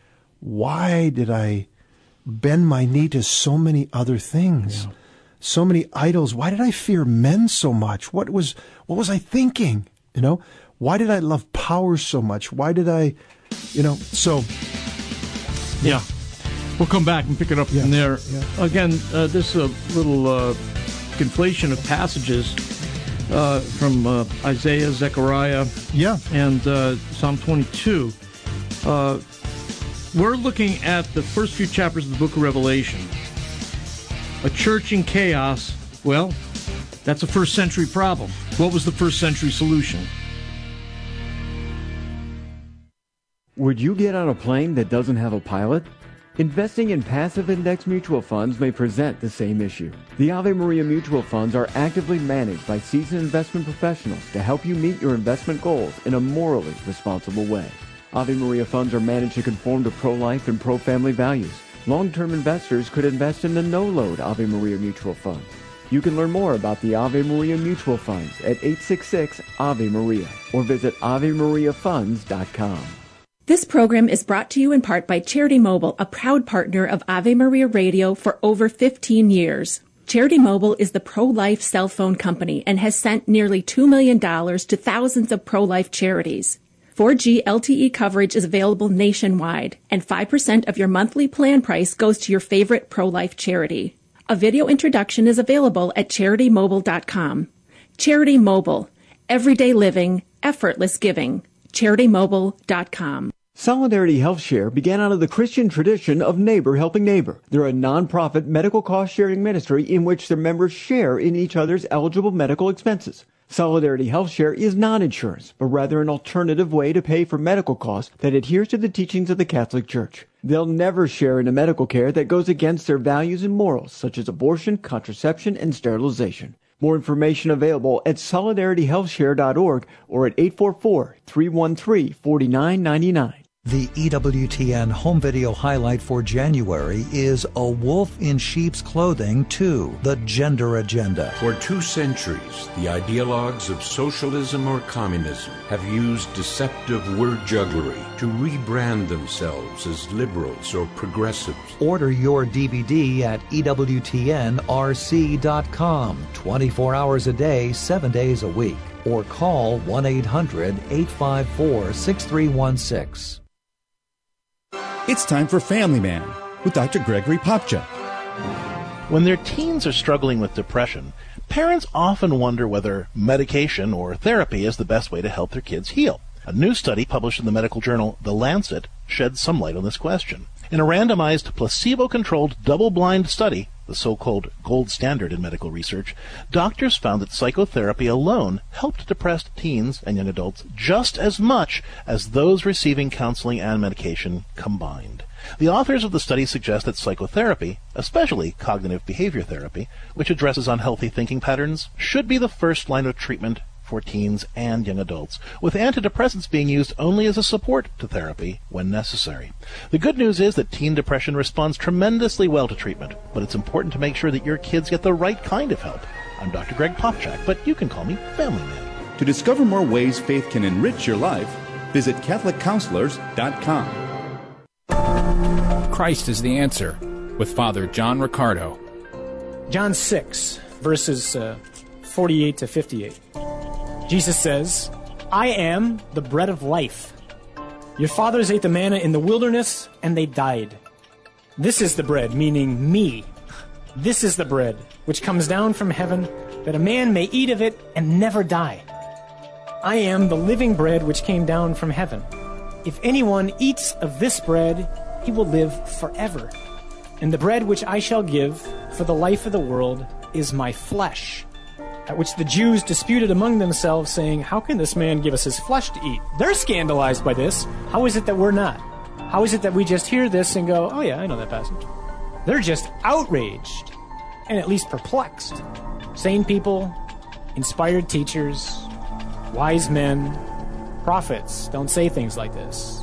did I bend my knee to so many other things? Yeah. So many idols. Why did I fear men so much? What was I thinking? Why did I love power so much? Why did I, so. Yeah. We'll come back and pick it up from there. Yeah. Again, this little conflation of passages from Isaiah, Zechariah, and Psalm 22. We're looking at the first few chapters of the book of Revelation. A church in chaos, well, that's a first century problem. What was the first century solution? Would you get on a plane that doesn't have a pilot? Investing in passive index mutual funds may present the same issue. The Ave Maria mutual funds are actively managed by seasoned investment professionals to help you meet your investment goals in a morally responsible way. Ave Maria funds are managed to conform to pro-life and pro-family values. Long-term investors could invest in the no-load Ave Maria mutual funds. You can learn more about the Ave Maria mutual funds at 866-AVE-MARIA or visit AveMariaFunds.com. This program is brought to you in part by Charity Mobile, a proud partner of Ave Maria Radio for over 15 years. Charity Mobile is the pro-life cell phone company and has sent nearly $2 million to thousands of pro-life charities. 4G LTE coverage is available nationwide, and 5% of your monthly plan price goes to your favorite pro-life charity. A video introduction is available at CharityMobile.com. Charity Mobile. Everyday living, effortless giving. CharityMobile.com. Solidarity Health Share began out of the Christian tradition of neighbor helping neighbor. They're a nonprofit medical cost-sharing ministry in which their members share in each other's eligible medical expenses. Solidarity Health Share is not insurance, but rather an alternative way to pay for medical costs that adheres to the teachings of the Catholic Church. They'll never share in a medical care that goes against their values and morals, such as abortion, contraception, and sterilization. More information available at solidarityhealthshare.org or at 844-313-4999. The EWTN home video highlight for January is A Wolf in Sheep's Clothing 2, The Gender Agenda. For 2 centuries, the ideologues of socialism or communism have used deceptive word jugglery to rebrand themselves as liberals or progressives. Order your DVD at EWTNRC.com, 24 hours a day, 7 days a week. Or call 1-800-854-6316. It's time for Family Man with Dr. Gregory Popcha. When their teens are struggling with depression, parents often wonder whether medication or therapy is the best way to help their kids heal. A new study published in the medical journal The Lancet sheds some light on this question. In a randomized, placebo-controlled, double-blind study, the so-called gold standard in medical research, doctors found that psychotherapy alone helped depressed teens and young adults just as much as those receiving counseling and medication combined. The authors of the study suggest that psychotherapy, especially cognitive behavior therapy, which addresses unhealthy thinking patterns, should be the first line of treatment for teens and young adults, with antidepressants being used only as a support to therapy when necessary. The good news is that teen depression responds tremendously well to treatment, but it's important to make sure that your kids get the right kind of help. I'm Dr. Greg Popchak, but you can call me Family Man. To discover more ways faith can enrich your life, visit CatholicCounselors.com. Christ is the answer, with Father John Riccardo. John 6, verses 48 to 58. Jesus says, I am the bread of life. Your fathers ate the manna in the wilderness, and they died. This is the bread, meaning me. This is the bread which comes down from heaven, that a man may eat of it and never die. I am the living bread which came down from heaven. If anyone eats of this bread, he will live forever. And the bread which I shall give for the life of the world is my flesh. At which the Jews disputed among themselves, saying, how can this man give us his flesh to eat? They're scandalized by this. How is it that we're not? How is it that we just hear this and go, oh yeah, I know that passage? They're just outraged and at least perplexed. Sane people, inspired teachers, wise men, prophets don't say things like this.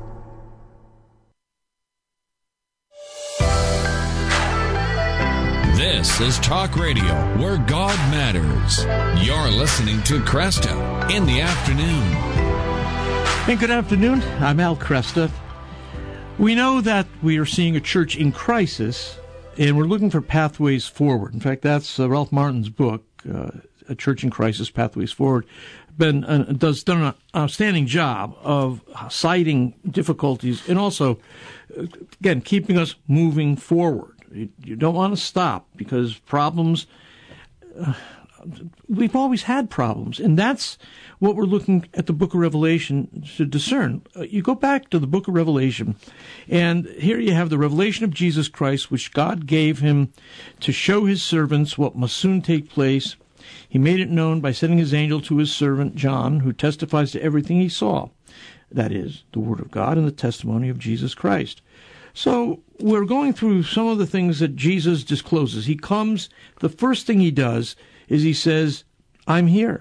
This is Talk Radio, where God matters. You're listening to Cresta in the afternoon. And good afternoon. I'm Al Cresta. We know that we are seeing a church in crisis, and we're looking for pathways forward. In fact, that's Ralph Martin's book, A Church in Crisis, Pathways Forward. Done an outstanding job of citing difficulties and also, again, keeping us moving forward. You don't want to stop, because problems, we've always had problems, and that's what we're looking at the book of Revelation to discern. You go back to the book of Revelation, and here you have the revelation of Jesus Christ, which God gave him to show his servants what must soon take place. He made it known by sending his angel to his servant John, who testifies to everything he saw. That is, the word of God and the testimony of Jesus Christ. So we're going through some of the things that Jesus discloses. He comes, the first thing he does is he says, I'm here.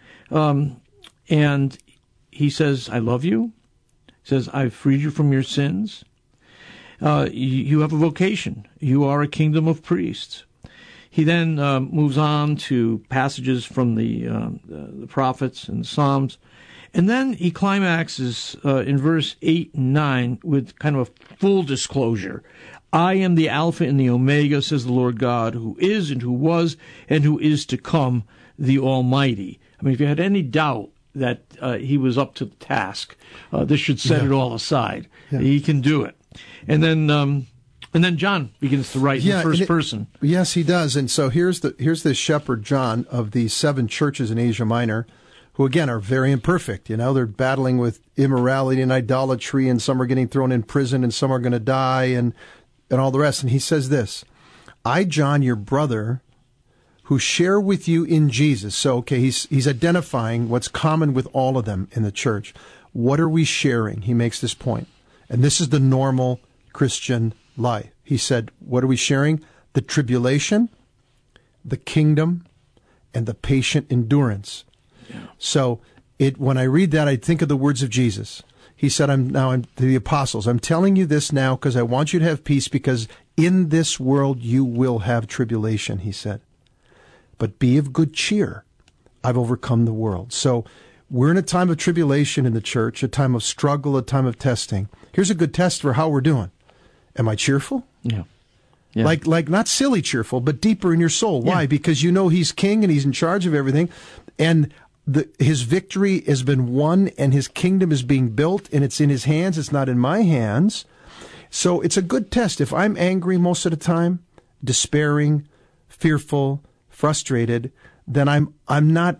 And he says, I love you. He says, I've freed you from your sins. You have a vocation. You are a kingdom of priests. He then moves on to passages from the prophets and the Psalms. And then he climaxes in verse 8 and 9 with kind of a full disclosure. I am the Alpha and the Omega, says the Lord God, who is and who was and who is to come, the Almighty. I mean, if you had any doubt that he was up to the task, this should set it all aside. Yeah. He can do it. And then John begins to write in the first person. Yes, he does. And so here's the shepherd John of these 7 churches in Asia Minor, who, again, are very imperfect. You know, they're battling with immorality and idolatry, and some are getting thrown in prison, and some are going to die, and all the rest. And he says this, I, John, your brother, who share with you in Jesus. So, okay, he's identifying what's common with all of them in the church. What are we sharing? He makes this point. And this is the normal Christian life. He said, what are we sharing? The tribulation, the kingdom, and the patient endurance. So when I read that, I think of the words of Jesus. He said, I'm to the apostles, I'm telling you this now because I want you to have peace, because in this world you will have tribulation, he said. But be of good cheer. I've overcome the world. So we're in a time of tribulation in the church, a time of struggle, a time of testing. Here's a good test for how we're doing. Am I cheerful? Yeah. Like not silly cheerful, but deeper in your soul. Why? Because you know he's king and he's in charge of everything. And his victory has been won, and his kingdom is being built, and it's in his hands. It's not in my hands. So it's a good test. If I'm angry most of the time, despairing, fearful, frustrated, then I'm not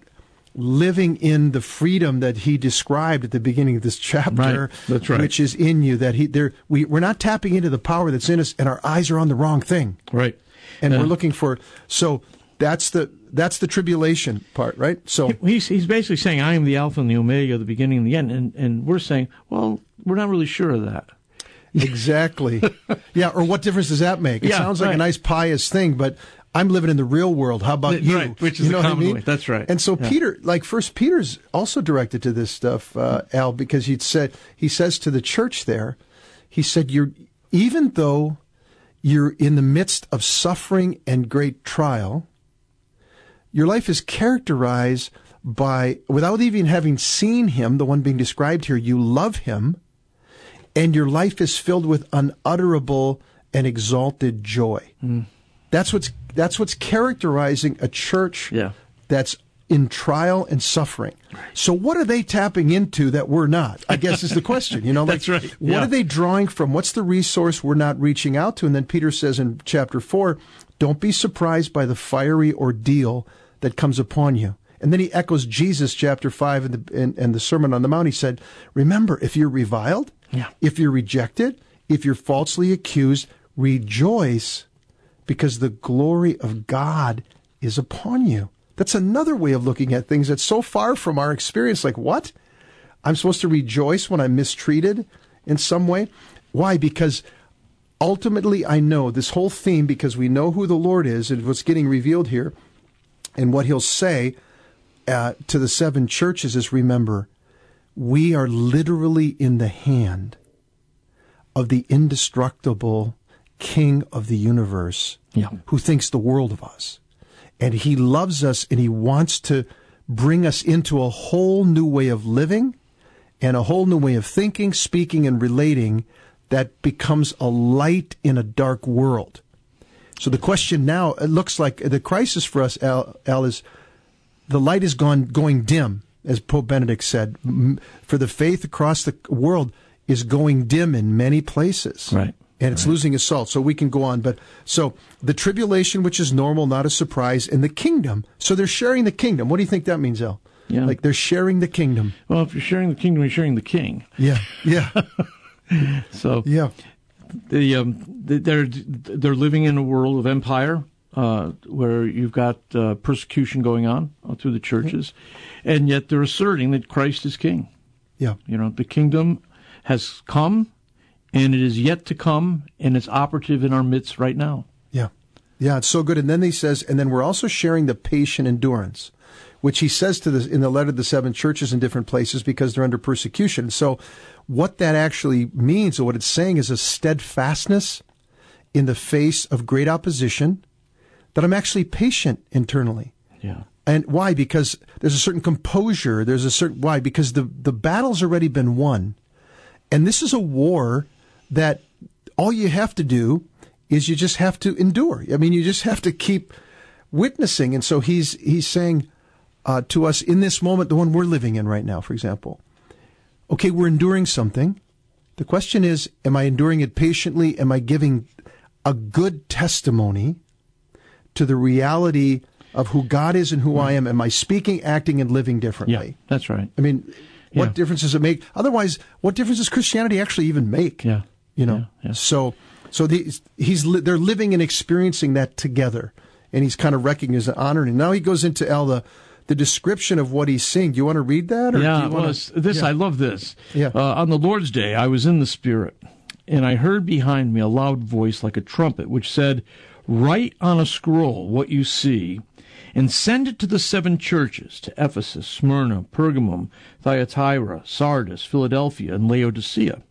living in the freedom that he described at the beginning of this chapter, right. That's right. which is in you, that we're not tapping into the power that's in us, and our eyes are on the wrong thing. Right. And we're looking for, so that's the tribulation part, right? So he's basically saying, I am the Alpha and the Omega, the beginning and the end. And we're saying, well, we're not really sure of that. Exactly. Yeah, or what difference does that make? It sounds like a nice pious thing, but I'm living in the real world. How about you? Right, which is the common way. That's right. And so Peter, like First Peter's also directed to this stuff, Al, because he says to the church there, he said, even though you're in the midst of suffering and great trial, your life is characterized by, without even having seen him, the one being described here, you love him, and your life is filled with unutterable and exalted joy. Mm. That's what's characterizing a church that's in trial and suffering. Right. So what are they tapping into that we're not? I guess is the question. That's right. What are they drawing from? What's the resource we're not reaching out to? And then Peter says in chapter 4, don't be surprised by the fiery ordeal that comes upon you. And then he echoes Jesus, chapter 5, and the Sermon on the Mount. He said, remember, if you're reviled, if you're rejected, if you're falsely accused, rejoice, because the glory of God is upon you. That's another way of looking at things that's so far from our experience. Like, what? I'm supposed to rejoice when I'm mistreated in some way? Why? Because ultimately I know this whole theme, because we know who the Lord is and what's getting revealed here, and what he'll say to the 7 churches is, remember, we are literally in the hand of the indestructible King of the universe, who thinks the world of us. And he loves us, and he wants to bring us into a whole new way of living and a whole new way of thinking, speaking, and relating that becomes a light in a dark world. So the question now, it looks like the crisis for us, Al, is the light is going dim, as Pope Benedict said. For the faith across the world is going dim in many places. Right. And it's losing its salt, so we can go on. But so the tribulation, which is normal, not a surprise, and the kingdom. So they're sharing the kingdom. What do you think that means, El? Yeah. Like they're sharing the kingdom. Well, if you're sharing the kingdom, you're sharing the king. Yeah. So yeah, they're living in a world of empire where you've got persecution going on through the churches, and yet they're asserting that Christ is king. Yeah. The kingdom has come, and it is yet to come, and it's operative in our midst right now. Yeah, it's so good. And then he says, and then we're also sharing the patient endurance, which he says in the letter to the 7 churches in different places because they're under persecution. So what that actually means, or what it's saying, is a steadfastness in the face of great opposition, that I'm actually patient internally. Yeah. And why? Because there's a certain composure. Why? Because the battle's already been won. And this is a war that all you have to do is you just have to endure. I mean, you just have to keep witnessing. And so he's saying to us in this moment, the one we're living in right now, for example, okay, we're enduring something. The question is, am I enduring it patiently? Am I giving a good testimony to the reality of who God is and who I am? Am I speaking, acting, and living differently? Yeah, that's right. I mean, what difference does it make? Otherwise, what difference does Christianity actually even make? Yeah. So they're living and experiencing that together, and he's kind of recognizing and honoring. And now he goes into the description of what he's seeing. Do you want to read that? I love this. Yeah. On the Lord's Day, I was in the Spirit, and I heard behind me a loud voice like a trumpet, which said, "Write on a scroll what you see, and send it to the 7 churches, to Ephesus, Smyrna, Pergamum, Thyatira, Sardis, Philadelphia, and Laodicea."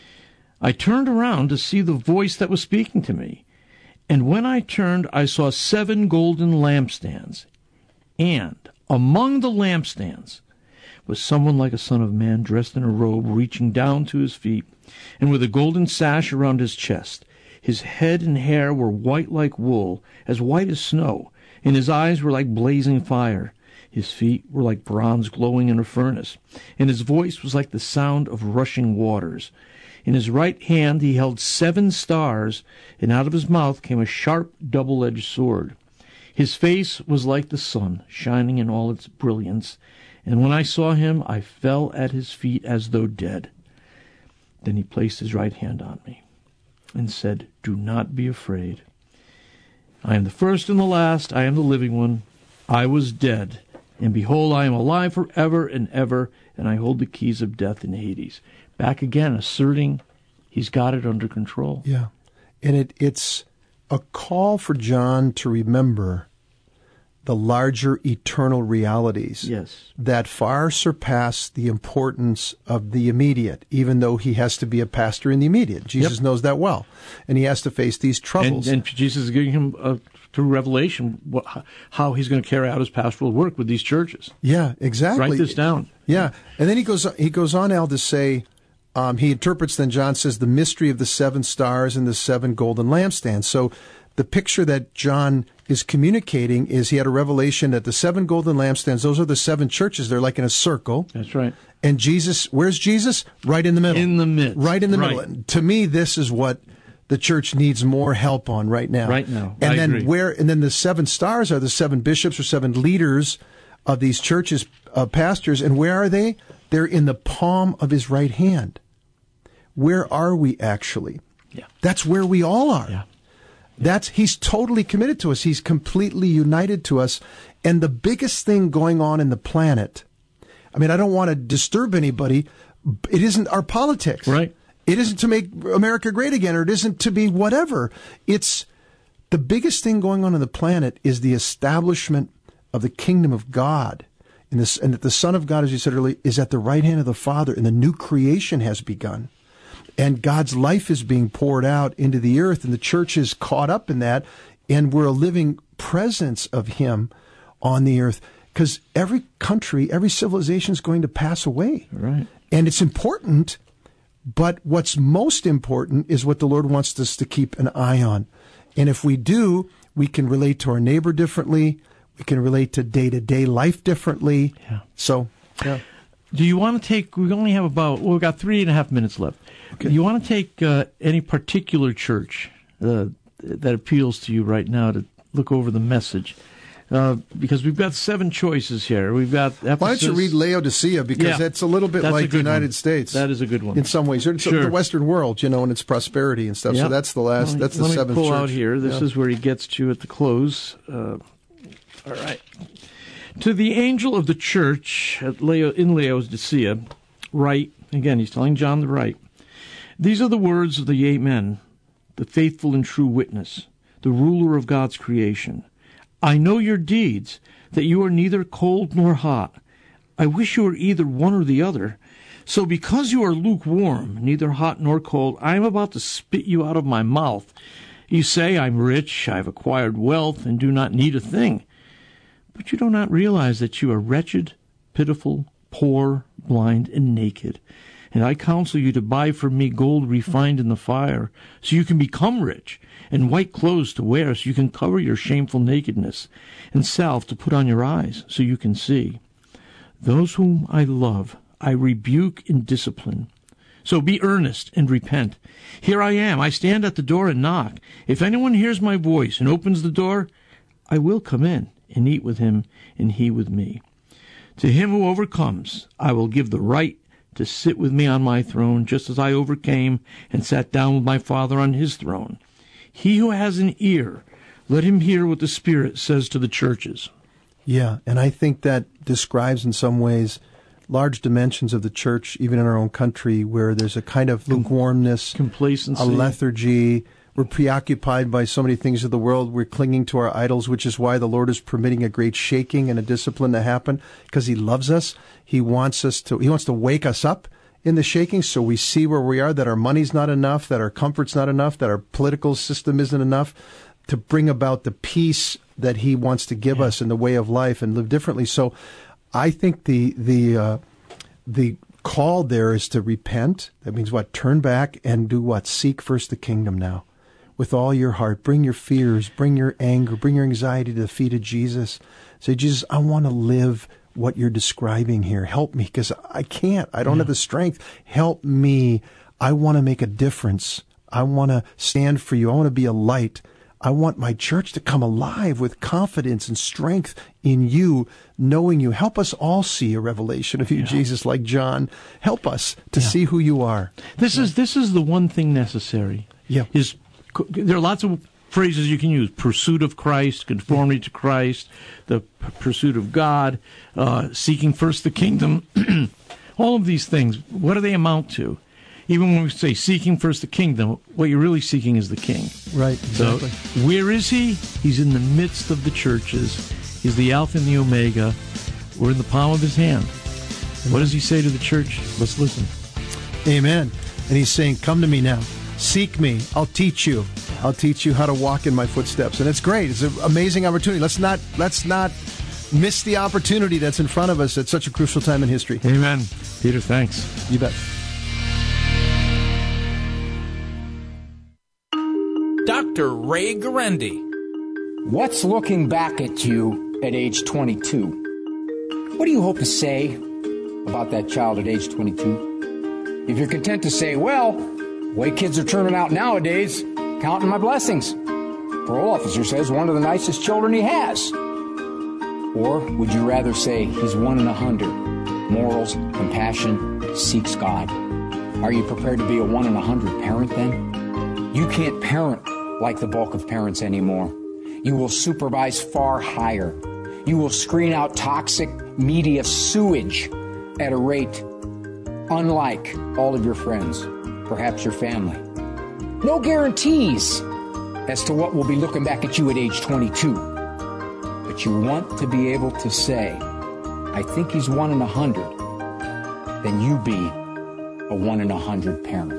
I turned around to see the voice that was speaking to me, and when I turned, I saw 7 golden lampstands, and among the lampstands was someone like a son of man, dressed in a robe reaching down to his feet, and with a golden sash around his chest. His head and hair were white like wool, as white as snow, and his eyes were like blazing fire. His feet were like bronze glowing in a furnace, and his voice was like the sound of rushing waters. In his right hand he held 7 stars, and out of his mouth came a sharp double-edged sword. His face was like the sun, shining in all its brilliance, and when I saw him, I fell at his feet as though dead. Then he placed his right hand on me and said, "Do not be afraid. I am the first and the last. I am the living one. I was dead, and behold, I am alive forever and ever, and I hold the keys of death and Hades." Back again, asserting he's got it under control. Yeah. And it's a call for John to remember the larger eternal realities that far surpass the importance of the immediate, even though he has to be a pastor in the immediate. Jesus knows that well, and he has to face these troubles. And Jesus is giving him, through Revelation, how he's going to carry out his pastoral work with these churches. Yeah, exactly. Write this down. Yeah, and then he goes on, Al, to say, he interprets, then John says, the mystery of the 7 stars and the 7 golden lampstands. So the picture that John is communicating is he had a revelation that the 7 golden lampstands, those are the 7 churches. They're like in a circle. That's right. And Jesus, where's Jesus? Right in the middle. In the midst. Right in the middle. And to me, this is what the church needs more help on right now. Right now. And I then agree. And then the 7 stars are the 7 bishops or 7 leaders of these churches, pastors. And where are they? They're in the palm of his right hand. Where are we actually? Yeah. That's where we all are. Yeah. He's totally committed to us. He's completely united to us. And the biggest thing going on in the planet, I mean, I don't want to disturb anybody. It isn't our politics. Right. It isn't to make America great again, or it isn't to be whatever. It's the biggest thing going on the planet is the establishment of the kingdom of God. And that the Son of God, as you said earlier, is at the right hand of the Father, and the new creation has begun. And God's life is being poured out into the earth, and the church is caught up in that, and we're a living presence of Him on the earth. Because every country, every civilization is going to pass away. Right. And it's important, but what's most important is what the Lord wants us to keep an eye on. And if we do, we can relate to our neighbor differently. We can relate to day-to-day life differently. Yeah. So, yeah. Do you want to take, we only have we've got 3.5 minutes left. Okay. Do you want to take any particular church that appeals to you right now to look over the message? Because we've got 7 choices here. We've got Ephesus. Why don't you read Laodicea, because that's a little bit like the United States. That is a good one. In some ways. It's the Western world, and its prosperity and stuff. Yep. So that's the last, that's the 7th church. Let me pull out here. This is where he gets to at the close. All right. To the angel of the church in Laodicea, write, again, he's telling John to write, these are the words of the Amen, the faithful and true witness, the ruler of God's creation. I know your deeds, that you are neither cold nor hot. I wish you were either one or the other. So because you are lukewarm, neither hot nor cold, I am about to spit you out of my mouth. You say, I'm rich, I have acquired wealth, and do not need a thing. But you do not realize that you are wretched, pitiful, poor, blind, and naked. And I counsel you to buy from me gold refined in the fire, so you can become rich, and white clothes to wear, so you can cover your shameful nakedness, and salve to put on your eyes, so you can see. Those whom I love, I rebuke and discipline. So be earnest and repent. Here I am. I stand at the door and knock. If anyone hears my voice and opens the door, I will come in and eat with him, and he with me. To him who overcomes, I will give the right to sit with me on my throne, just as I overcame and sat down with my Father on his throne. He who has an ear, let him hear what the Spirit says to the churches. Yeah, and I think that describes in some ways large dimensions of the church, even in our own country, where there's a kind of lukewarmness, complacency, a lethargy. We're preoccupied by so many things of the world. We're clinging to our idols, which is why the Lord is permitting a great shaking and a discipline to happen, because He loves us. He wants to wake us up in the shaking, so we see where we are, that our money's not enough, that our comfort's not enough, that our political system isn't enough, to bring about the peace that He wants to give us in the way of life and live differently. So I think the call there is to repent. That means what? Turn back and do what? Seek first the kingdom now. With all your heart, bring your fears, bring your anger, bring your anxiety to the feet of Jesus. Say, Jesus, I want to live what you're describing here. Help me, because I can't. I don't have the strength. Help me. I want to make a difference. I want to stand for you. I want to be a light. I want my church to come alive with confidence and strength in you, knowing you. Help us all see a revelation of you, Jesus, like John. Help us to see who you are. This is the one thing necessary. Yeah. There are lots of phrases you can use: pursuit of Christ, conformity to Christ, the pursuit of God, seeking first the kingdom. All of these things, what do they amount to? Even when we say seeking first the kingdom, what you're really seeking is the king. Right, exactly. So where is he? He's in the midst of the churches. He's the Alpha and the Omega. We're in the palm of his hand. What does he say to the church? Let's listen. Amen. And he's saying, come to me now. Seek me. I'll teach you. I'll teach you how to walk in my footsteps. And it's great. It's an amazing opportunity. Let's not miss the opportunity that's in front of us at such a crucial time in history. Amen. Peter, thanks. You bet. Dr. Ray Guarendi. What's looking back at you at age 22? What do you hope to say about that child at age 22? If you're content to say, well, the way kids are turning out nowadays, counting my blessings. Parole officer says one of the nicest children he has. Or would you rather say he's 1 in 100? Morals, compassion, seeks God. Are you prepared to be a 1 in 100 parent then? You can't parent like the bulk of parents anymore. You will supervise far higher. You will screen out toxic media sewage at a rate unlike all of your friends, perhaps your family. No guarantees as to what will be looking back at you at age 22. But you want to be able to say, I think he's 1 in 100. Then you be a 1 in 100 parent.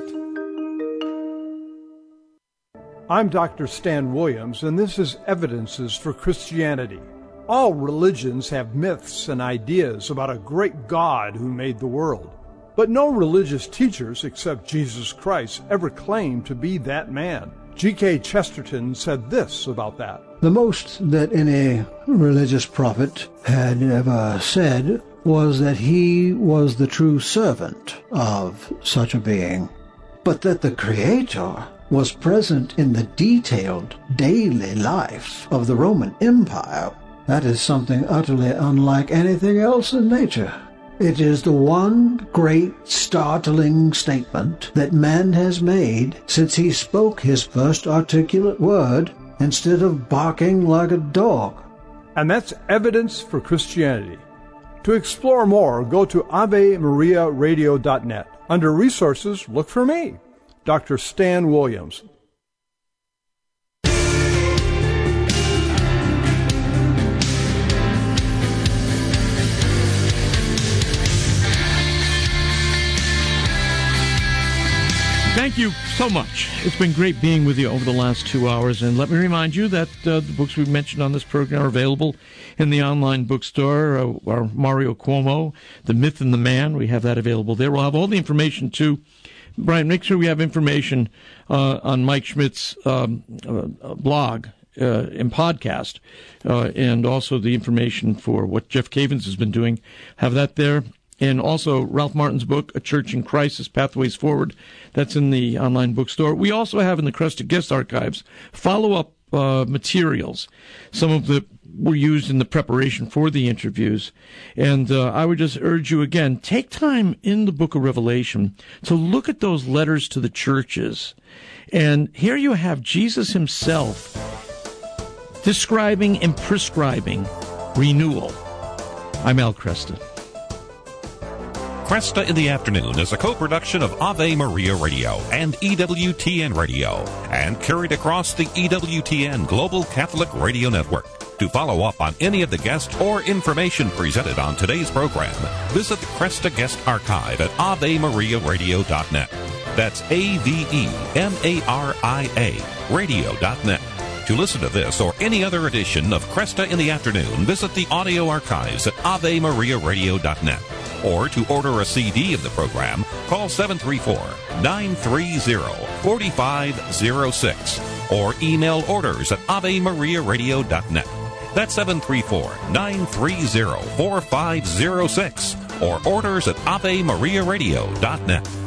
I'm Dr. Stan Williams, and this is Evidences for Christianity. All religions have myths and ideas about a great God who made the world. But no religious teachers except Jesus Christ ever claimed to be that man. G.K. Chesterton said this about that. The most that any religious prophet had ever said was that he was the true servant of such a being, but that the Creator was present in the detailed daily life of the Roman Empire. That is something utterly unlike anything else in nature. It is the one great startling statement that man has made since he spoke his first articulate word instead of barking like a dog. And that's Evidence for Christianity. To explore more, go to AveMariaRadio.net. Under Resources, look for me, Dr. Stan Williams. Thank you so much. It's been great being with you over the last 2 hours. And let me remind you that the books we've mentioned on this program are available in the online bookstore. Our Mario Cuomo, The Myth and the Man, we have that available there. We'll have all the information, too. Brian, make sure we have information on Mike Schmidt's blog and podcast, and also the information for what Jeff Cavins has been doing. Have that there. And also Ralph Martin's book, A Church in Crisis, Pathways Forward. That's in the online bookstore. We also have in the Cresta Guest Archives follow-up materials. Some of them were used in the preparation for the interviews. And I would just urge you again, take time in the book of Revelation to look at those letters to the churches. And here you have Jesus himself describing and prescribing renewal. I'm Al Cresta. Cresta in the Afternoon is a co-production of Ave Maria Radio and EWTN Radio and carried across the EWTN Global Catholic Radio Network. To follow up on any of the guests or information presented on today's program, visit the Cresta Guest Archive at AveMariaRadio.net. That's AveMaria Radio.net. To listen to this or any other edition of Cresta in the Afternoon, visit the audio archives at AveMariaRadio.net. Or to order a CD of the program, call 734-930-4506 or email orders at AveMariaRadio.net. That's 734-930-4506 or orders at AveMariaRadio.net.